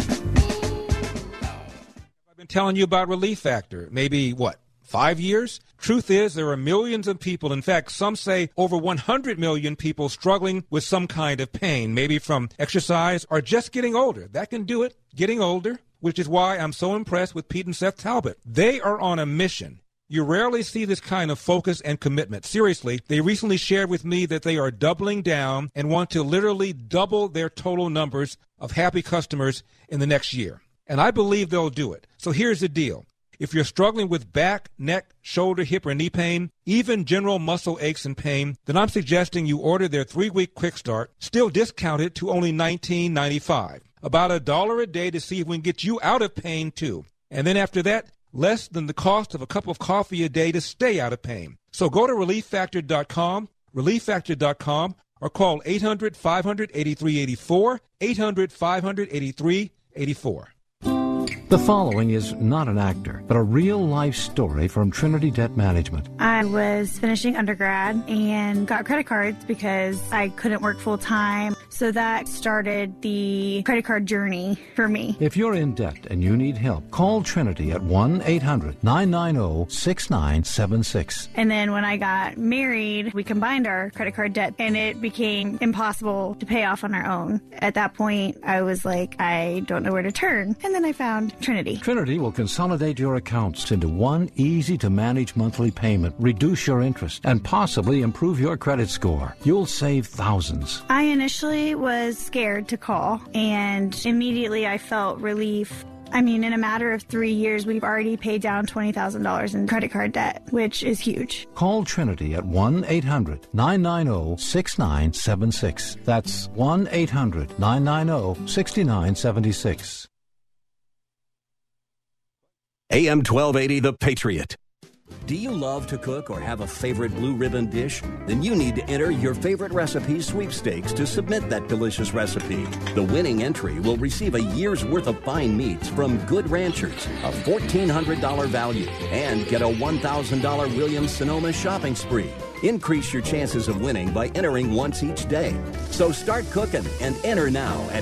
something? I've been telling you about Relief Factor. Maybe, 5 years? Truth is, there are millions of people, in fact, some say over 100 million people struggling with some kind of pain, maybe from exercise or just getting older. That can do it, getting older, which is why I'm so impressed with Pete and Seth Talbot. They are on a mission. You rarely see this kind of focus and commitment. Seriously, they recently shared with me that they are doubling down and want to literally double their total numbers of happy customers in the next year. And I believe they'll do it. So here's the deal. If you're struggling with back, neck, shoulder, hip, or knee pain, even general muscle aches and pain, then I'm suggesting you order their 3-week quick start, still discounted to only $19.95. About $1 a day to see if we can get you out of pain, too. And then after that, less than the cost of a cup of coffee a day to stay out of pain. So go to ReliefFactor.com, ReliefFactor.com, or call 800-500-8384, 800-500-8384. The following is not an actor, but a real-life story from Trinity Debt Management. I was finishing undergrad and got credit cards because I couldn't work full-time. So that started the credit card journey for me. If you're in debt and you need help, call Trinity at 1-800-990-6976. And then when I got married, we combined our credit card debt, and it became impossible to pay off on our own. At that point, I was like, I don't know where to turn. And then I found Trinity. Trinity will consolidate your accounts into one easy-to-manage monthly payment, reduce your interest, and possibly improve your credit score. You'll save thousands. I initially was scared to call, and immediately I felt relief. I mean, in a matter of 3 years, we've already paid down $20,000 in credit card debt, which is huge. Call Trinity at 1-800-990-6976. That's 1-800-990-6976. AM 1280, The Patriot. Do you love to cook or have a favorite blue ribbon dish? Then you need to enter your favorite recipe sweepstakes to submit that delicious recipe. The winning entry will receive a year's worth of fine meats from Good Ranchers, a $1,400 value, and get a $1,000 Williams-Sonoma shopping spree. Increase your chances of winning by entering once each day. So start cooking and enter now at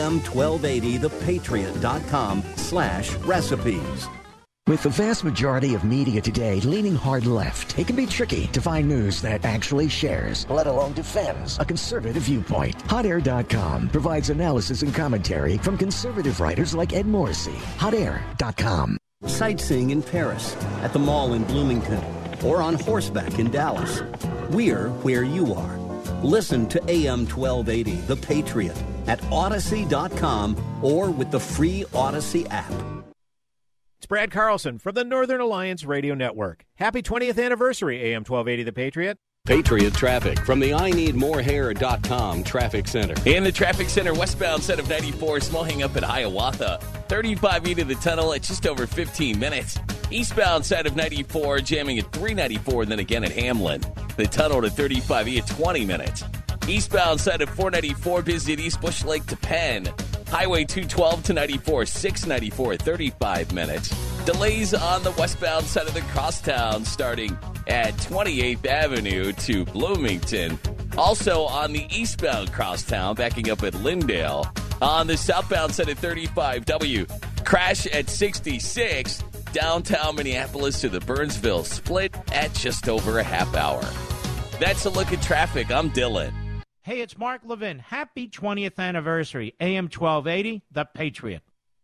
am1280thepatriot.com/recipes. With the vast majority of media today leaning hard left, it can be tricky to find news that actually shares, let alone defends, a conservative viewpoint. HotAir.com provides analysis and commentary from conservative writers like Ed Morrissey. HotAir.com. Sightseeing in Paris, at the mall in Bloomington, or on horseback in Dallas. We're where you are. Listen to AM 1280, The Patriot, at Odyssey.com or with the free Odyssey app. It's Brad Carlson from the Northern Alliance Radio Network. Happy 20th anniversary, AM 1280 The Patriot. Patriot Traffic from the INeedMoreHair.com Traffic Center. In the Traffic Center, westbound set of 94, small hang up at Hiawatha. 35E to the tunnel at just over 15 minutes. Eastbound side of 94, jamming at 394, and then again at Hamlin. The tunnel to 35E at 20 minutes. Eastbound side of 494, busy at East Bush Lake to Penn. Highway 212 to 94, 694 at 35 minutes. Delays on the westbound side of the crosstown starting at 28th Avenue to Bloomington. Also on the eastbound crosstown, backing up at Lyndale. On the southbound side of 35W, crash at 66, downtown Minneapolis to the Burnsville split at just over a half hour. That's a look at traffic. I'm Dylan. Hey, it's Mark Levin. Happy 20th anniversary. AM 1280, The Patriot.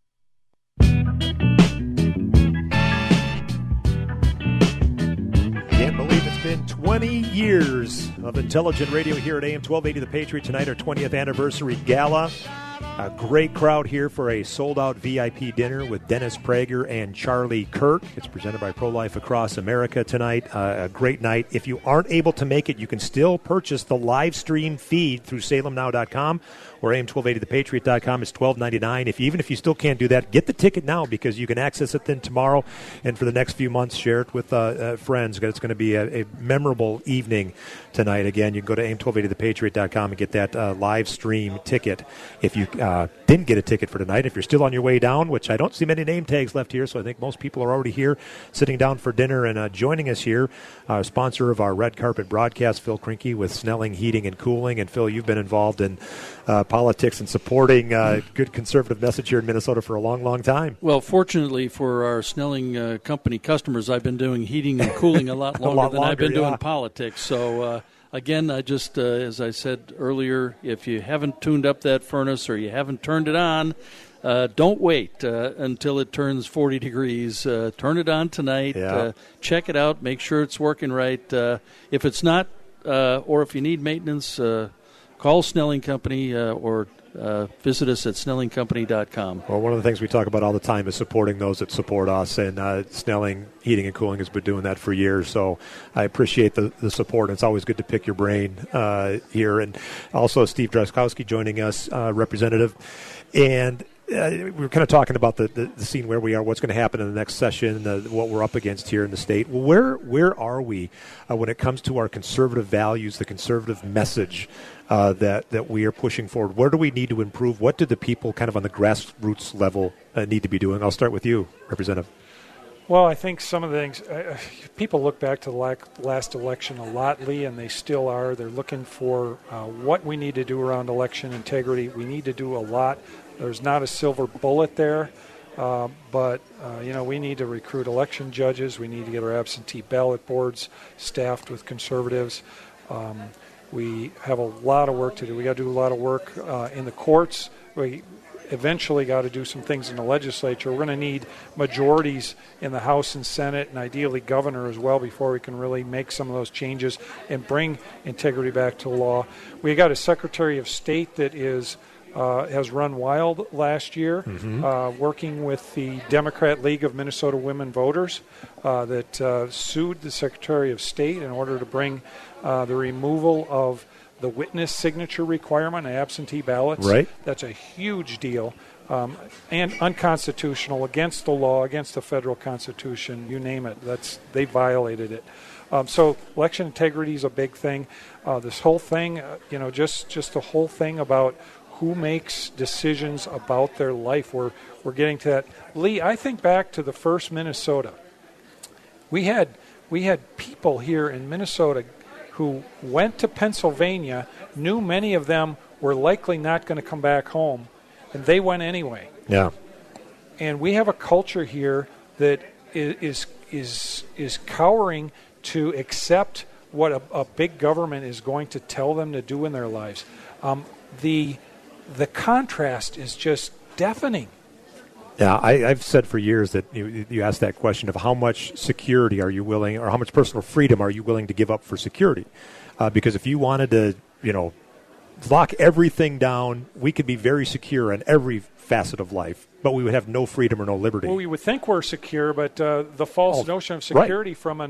Can't believe it's been 20 years of intelligent radio here at AM 1280 The Patriot. Tonight, our 20th anniversary gala. A great crowd here for a sold-out VIP dinner with Dennis Prager and Charlie Kirk. It's presented by Pro-Life Across America tonight. A great night. If you aren't able to make it, you can still purchase the live stream feed through salemnow.com or am1280thepatriot.com. It's $12.99. Even if you still can't do that, get the ticket now because you can access it then tomorrow and for the next few months. Share it with friends. It's going to be a memorable evening tonight. Again, you can go to am1280thepatriot.com and get that live stream ticket. If you didn't get a ticket for tonight, if you're still on your way down, which I don't see many name tags left here, so I think most people are already here sitting down for dinner and joining us here. Sponsor of our red carpet broadcast, Phil Krinke with Snelling Heating and Cooling. And Phil, you've been involved in politics and supporting good conservative message here in Minnesota for a long, long time. Well, fortunately for our Snelling company customers, I've been doing heating and cooling a lot longer than I've been doing politics. So, again, I just, as I said earlier, if you haven't tuned up that furnace or you haven't turned it on, don't wait until it turns 40 degrees. Turn it on tonight. Yeah. Check it out. Make sure it's working right. If it's not, or if you need maintenance, call Snelling Company or visit us at snellingcompany.com. Well, one of the things we talk about all the time is supporting those that support us, and Snelling Heating and Cooling has been doing that for years, so I appreciate the support. It's always good to pick your brain here. And also Steve Drazkowski joining us, representative. And we were kind of talking about the scene where we are, what's going to happen in the next session, what we're up against here in the state. Well, where are we when it comes to our conservative values, the conservative message that we are pushing forward? Where do we need to improve? What do the people kind of on the grassroots level need to be doing? I'll start with you, Representative. Well, I think some of the things, people look back to the last election a lot, Lee, and they still are. They're looking for what we need to do around election integrity. We need to do a lot. There's not a silver bullet there, but we need to recruit election judges. We need to get our absentee ballot boards staffed with conservatives. We have a lot of work to do. We got to do a lot of work in the courts. We eventually got to do some things in the legislature. We're going to need majorities in the House and Senate, and ideally governor as well, before we can really make some of those changes and bring integrity back to the law. We got a Secretary of State that has run wild last year, working with the Democrat League of Minnesota Women Voters that sued the Secretary of State in order to bring the removal of the witness signature requirement on absentee ballots. Right. That's a huge deal and unconstitutional, against the law, against the federal Constitution, you name it. They violated it. So election integrity is a big thing. This whole thing, just the whole thing about who makes decisions about their life. We're getting to that. Lee, I think back to the first Minnesota. We had people here in Minnesota who went to Pennsylvania, knew many of them were likely not going to come back home, and they went anyway. Yeah. And we have a culture here that is cowering to accept what a big government is going to tell them to do in their lives. The contrast is just deafening. Yeah, I've said for years that you asked that question of how much security are you willing, or how much personal freedom are you willing to give up for security? Because if you wanted to, lock everything down, we could be very secure in every facet of life, but we would have no freedom or no liberty. Well, we would think we're secure, but the false notion of security from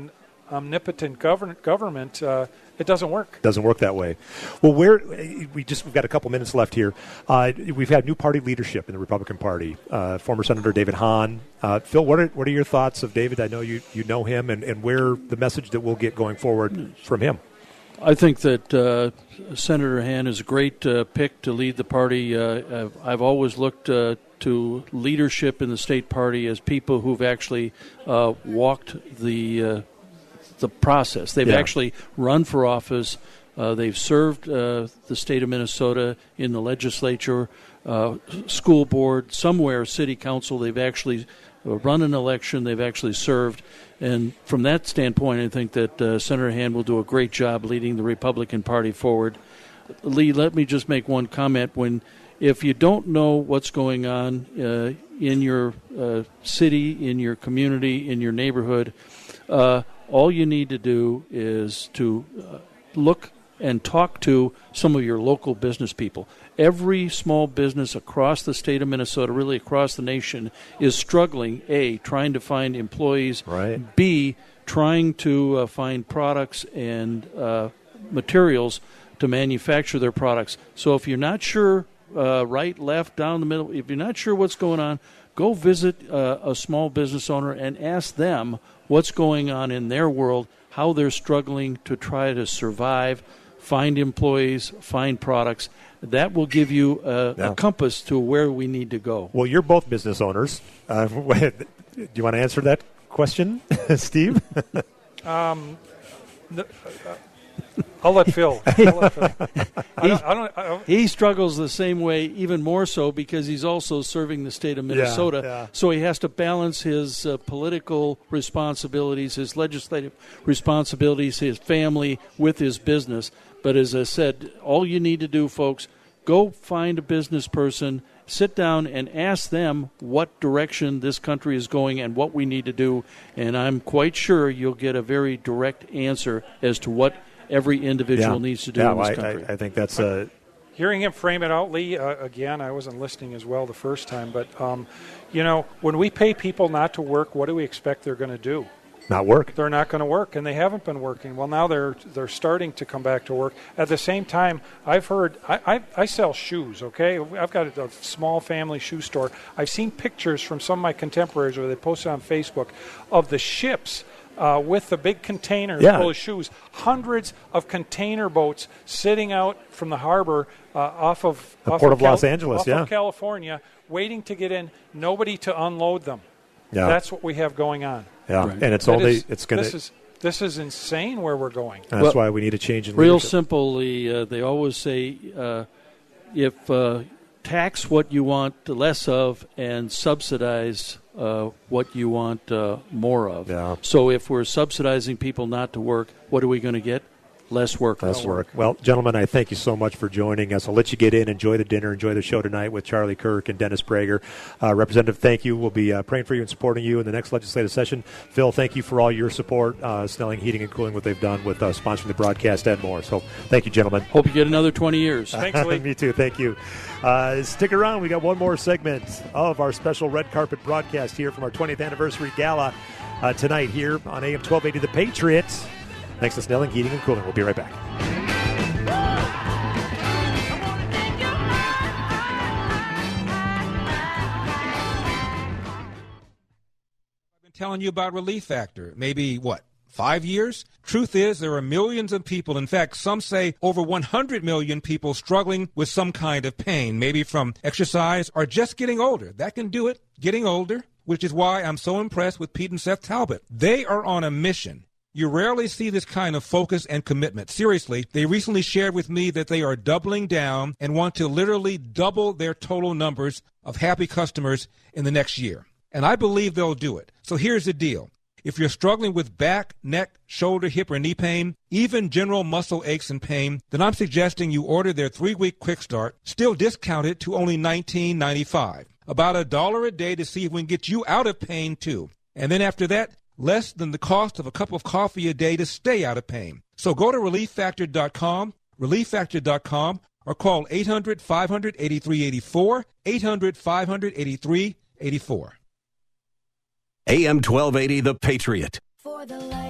omnipotent government, it doesn't work. Doesn't work that way. Well, we've got a couple minutes left here. We've had new party leadership in the Republican Party. Former Senator David Hahn. Phil, what are your thoughts of David? I know you know him, and where the message that we'll get going forward from him. I think that Senator Hahn is a great pick to lead the party. I've always looked to leadership in the state party as people who've actually walked the process. They've actually run for office. They've served the state of Minnesota in the legislature, school board, somewhere, city council. They've actually run an election. They've actually served. And from that standpoint, I think that Senator Hahn will do a great job leading the Republican Party forward. Lee, let me just make one comment. If you don't know what's going on in your city, in your community, in your neighborhood, all you need to do is to look and talk to some of your local business people. Every small business across the state of Minnesota, really across the nation, is struggling, A, trying to find employees, right. B, trying to find products and materials to manufacture their products. So if you're not sure, right, left, down the middle, if you're not sure what's going on, go visit a small business owner and ask them what's going on in their world, how they're struggling to try to survive, find employees, find products. That will give you a compass to where we need to go. Well, you're both business owners. Do you want to answer that question, Steve? I'll let Phil. He struggles the same way, even more so, because he's also serving the state of Minnesota. Yeah. So he has to balance his political responsibilities, his legislative responsibilities, his family with his business. But as I said, all you need to do, folks, go find a business person, sit down and ask them what direction this country is going and what we need to do. And I'm quite sure you'll get a very direct answer as to what every individual needs to do in this country. I think that's hearing him frame it out, Lee, again, I wasn't listening as well the first time, but, when we pay people not to work, what do we expect they're going to do? Not work. They're not going to work, and they haven't been working. Well, now they're starting to come back to work. At the same time, I've heard I sell shoes, okay? I've got a small family shoe store. I've seen pictures from some of my contemporaries where they posted on Facebook of the ships with the big containers full of shoes. Hundreds of container boats sitting out from the harbor off of Port of Los Angeles, of California, waiting to get in. Nobody to unload them. Yeah. That's what we have going on. Yeah, right. And this is insane where we're going. That's why we need a change in real leadership. Simply, they always say if tax what you want less of and subsidize what you want more of. Yeah. So if we're subsidizing people not to work, what are we going to get? Less work. Less work. Well, gentlemen, I thank you so much for joining us. I'll let you get in, enjoy the dinner, enjoy the show tonight with Charlie Kirk and Dennis Prager. Representative, thank you. We'll be praying for you and supporting you in the next legislative session. Phil, thank you for all your support, Snelling Heating and Cooling, what they've done with sponsoring the broadcast and more. So thank you, gentlemen. Hope you get another 20 years. Thanks, Lee. Me too. Thank you. Stick around. We got one more segment of our special red carpet broadcast here from our 20th anniversary gala tonight here on AM 1280 The Patriots. Thanks to Snelling Heating and Cooling. We'll be right back. I've been telling you about Relief Factor. Maybe, 5 years? Truth is, there are millions of people, in fact, some say over 100 million people struggling with some kind of pain, maybe from exercise or just getting older. That can do it, getting older, which is why I'm so impressed with Pete and Seth Talbot. They are on a mission. You rarely see this kind of focus and commitment. Seriously, they recently shared with me that they are doubling down and want to literally double their total numbers of happy customers in the next year. And I believe they'll do it. So here's the deal. If you're struggling with back, neck, shoulder, hip, or knee pain, even general muscle aches and pain, then I'm suggesting you order their 3-week quick start, still discounted to only $19.95. About $1 a day to see if we can get you out of pain, too. And then after that, less than the cost of a cup of coffee a day to stay out of pain. So go to ReliefFactor.com, ReliefFactor.com, or call 800-500-8384, 800-500-8384. AM 1280, The Patriot. For the life of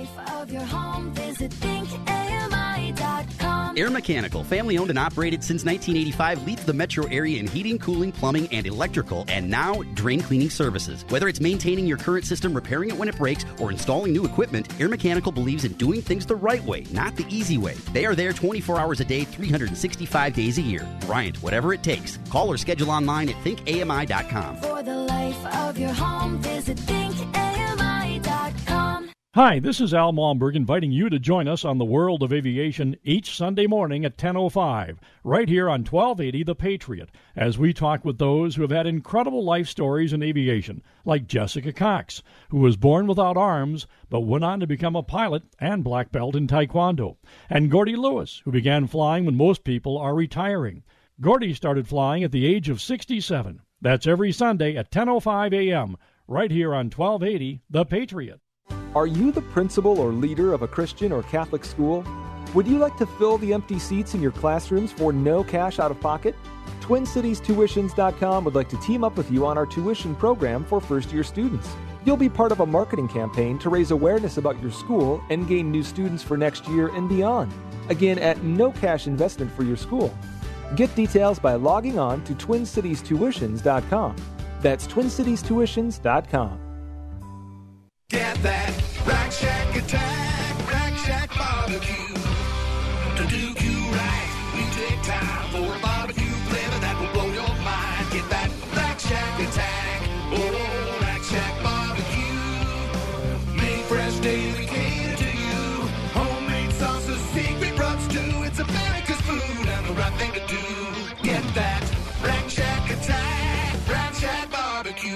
of your home, visit thinkami.com. Air Mechanical, family owned and operated since 1985, leads the metro area in heating, cooling, plumbing, and electrical, and now drain cleaning services. Whether it's maintaining your current system, repairing it when it breaks, or installing new equipment, Air Mechanical believes in doing things the right way, not the easy way. They are there 24 hours a day, 365 days a year. Bryant, whatever it takes. Call or schedule online at thinkami.com. For the life of your home, visit thinkami.com. Hi, this is Al Malmberg inviting you to join us on the World of Aviation each Sunday morning at 10:05, right here on 1280 The Patriot, as we talk with those who have had incredible life stories in aviation, like Jessica Cox, who was born without arms but went on to become a pilot and black belt in Taekwondo, and Gordy Lewis, who began flying when most people are retiring. Gordy started flying at the age of 67. That's every Sunday at 10:05 a.m., right here on 1280 The Patriot. Are you the principal or leader of a Christian or Catholic school? Would you like to fill the empty seats in your classrooms for no cash out of pocket? TwinCitiesTuitions.com would like to team up with you on our tuition program for first-year students. You'll be part of a marketing campaign to raise awareness about your school and gain new students for next year and beyond. Again, at no cash investment for your school. Get details by logging on to TwinCitiesTuitions.com. That's TwinCitiesTuitions.com. Get that Rack Shack attack, Rack Shack barbecue. To do you right, we take time for a barbecue flavor that will blow your mind. Get that Rack Shack attack, oh, Rack Shack barbecue. Made fresh daily, cater to you. Homemade sauces, secret rubs too. It's America's food and the right thing to do. Get that Rack Shack attack, Rack Shack barbecue.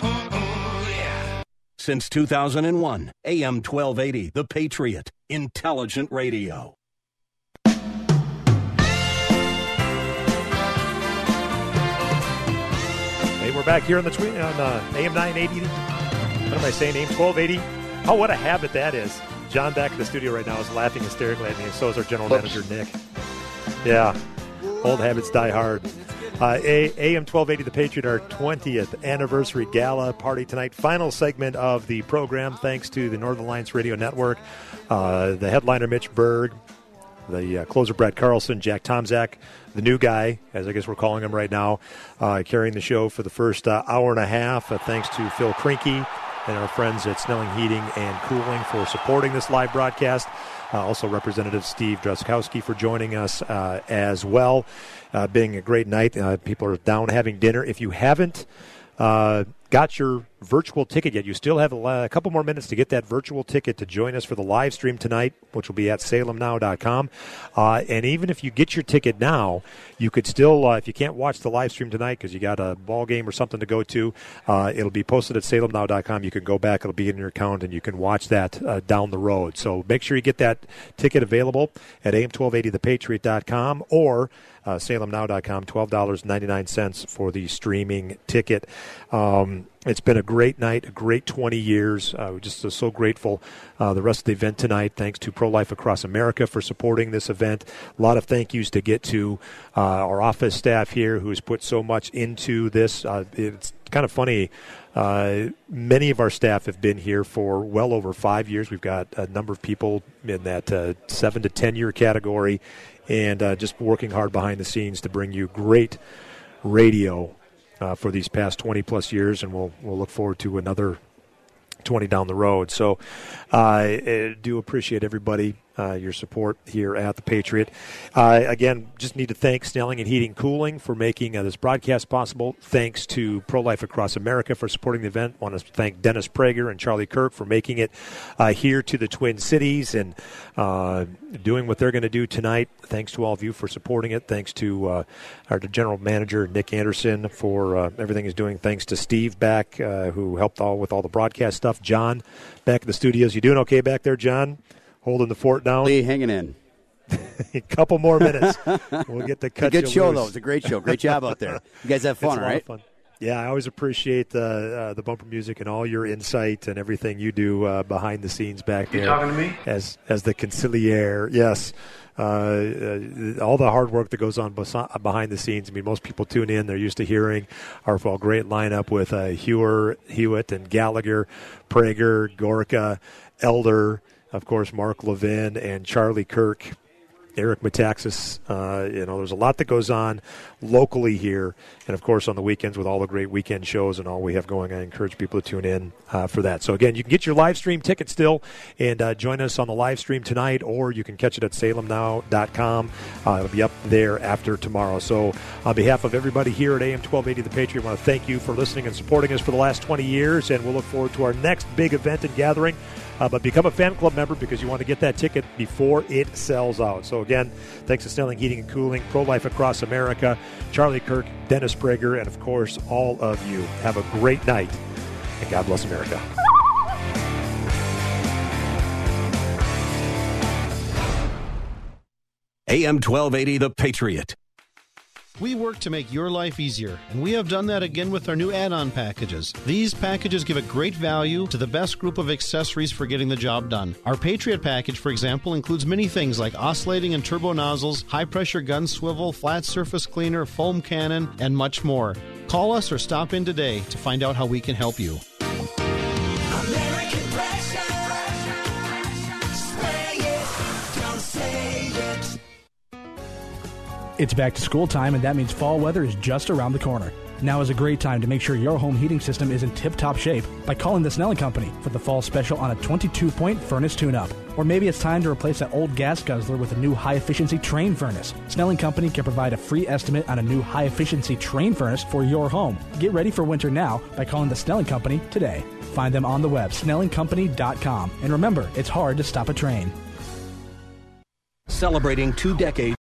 Since 2001, AM 1280, The Patriot, intelligent radio. Hey, we're back here on the on AM 980. What am I saying? AM 1280. Oh, what a habit that is. John back in the studio right now is laughing hysterically at me, and so is our general manager, Nick. Yeah, old habits die hard. AM 1280, The Patriot, our 20th anniversary gala party tonight. Final segment of the program, thanks to the Northern Alliance Radio Network. The headliner, Mitch Berg. The closer, Brett Carlson. Jack Tomczak, the new guy, as I guess we're calling him right now, carrying the show for the first hour and a half. Thanks to Phil Krinke and our friends at Snelling Heating and Cooling for supporting this live broadcast. Also, Representative Steve Druskowski for joining us as well. Being a great night. People are down having dinner. If you haven't got your virtual ticket yet, you still have a couple more minutes to get that virtual ticket to join us for the live stream tonight, which will be at salemnow.com. And even if you get your ticket now, you could still, if you can't watch the live stream tonight because you got a ball game or something to go to, it'll be posted at salemnow.com. You can go back, it'll be in your account, and you can watch that down the road. So make sure you get that ticket available at am1280thepatriot.com or salemnow.com, $12.99 for the streaming ticket. It's been a great night, a great 20 years. We're just so grateful. The rest of the event tonight, thanks to Pro-Life Across America for supporting this event. A lot of thank yous to get to our office staff here who's put so much into this. It's kind of funny. Many of our staff have been here for well over 5 years. We've got a number of people in that 7 to 10 year category, and just working hard behind the scenes to bring you great radio for these past 20-plus years, and we'll look forward to another 20 down the road. So I do appreciate everybody, your support here at The Patriot. Again, just need to thank Snelling and Heating Cooling for making this broadcast possible. Thanks to Pro-Life Across America for supporting the event. Want to thank Dennis Prager and Charlie Kirk for making it here to the Twin Cities and doing what they're going to do tonight. Thanks to all of you for supporting it. Thanks to our general manager, Nick Anderson, for everything he's doing. Thanks to Steve back, who helped with all the broadcast stuff. John back in the studios. You doing okay back there, John? Holding the fort down? Lee, hanging in. A couple more minutes. We'll get to cut you loose. Good show, though. It was a great show. Great job out there. You guys have fun, right? Fun. Yeah, I always appreciate the bumper music and all your insight and everything you do behind the scenes back there. You talking to me? As the conciliaire, yes. All the hard work that goes on behind the scenes. I mean, most people tune in. They're used to hearing our great lineup with Hewitt and Gallagher, Prager, Gorka, Elder, of course, Mark Levin and Charlie Kirk, Eric Metaxas. There's a lot that goes on locally here. And, of course, on the weekends with all the great weekend shows and all we have going, I encourage people to tune in for that. So, again, you can get your live stream ticket still and join us on the live stream tonight, or you can catch it at salemnow.com. It'll be up there after tomorrow. So, on behalf of everybody here at AM 1280 The Patriot, I want to thank you for listening and supporting us for the last 20 years, and we'll look forward to our next big event and gathering. But become a fan club member because you want to get that ticket before it sells out. So, again, thanks to Snelling Heating and Cooling, Pro-Life Across America, Charlie Kirk, Dennis Prager, and, of course, all of you. Have a great night, and God bless America. AM 1280, The Patriot. We work to make your life easier, and we have done that again with our new add-on packages. These packages give a great value to the best group of accessories for getting the job done. Our Patriot package, for example, includes many things like oscillating and turbo nozzles, high-pressure gun swivel, flat surface cleaner, foam cannon, and much more. Call us or stop in today to find out how we can help you. American pressure. Say it, don't say it. It's back to school time, and that means fall weather is just around the corner. Now is a great time to make sure your home heating system is in tip-top shape by calling the Snelling Company for the fall special on a 22-point furnace tune-up. Or maybe it's time to replace that old gas guzzler with a new high-efficiency Trane furnace. Snelling Company can provide a free estimate on a new high-efficiency Trane furnace for your home. Get ready for winter now by calling the Snelling Company today. Find them on the web, snellingcompany.com. And remember, it's hard to stop a train. Celebrating 2 decades.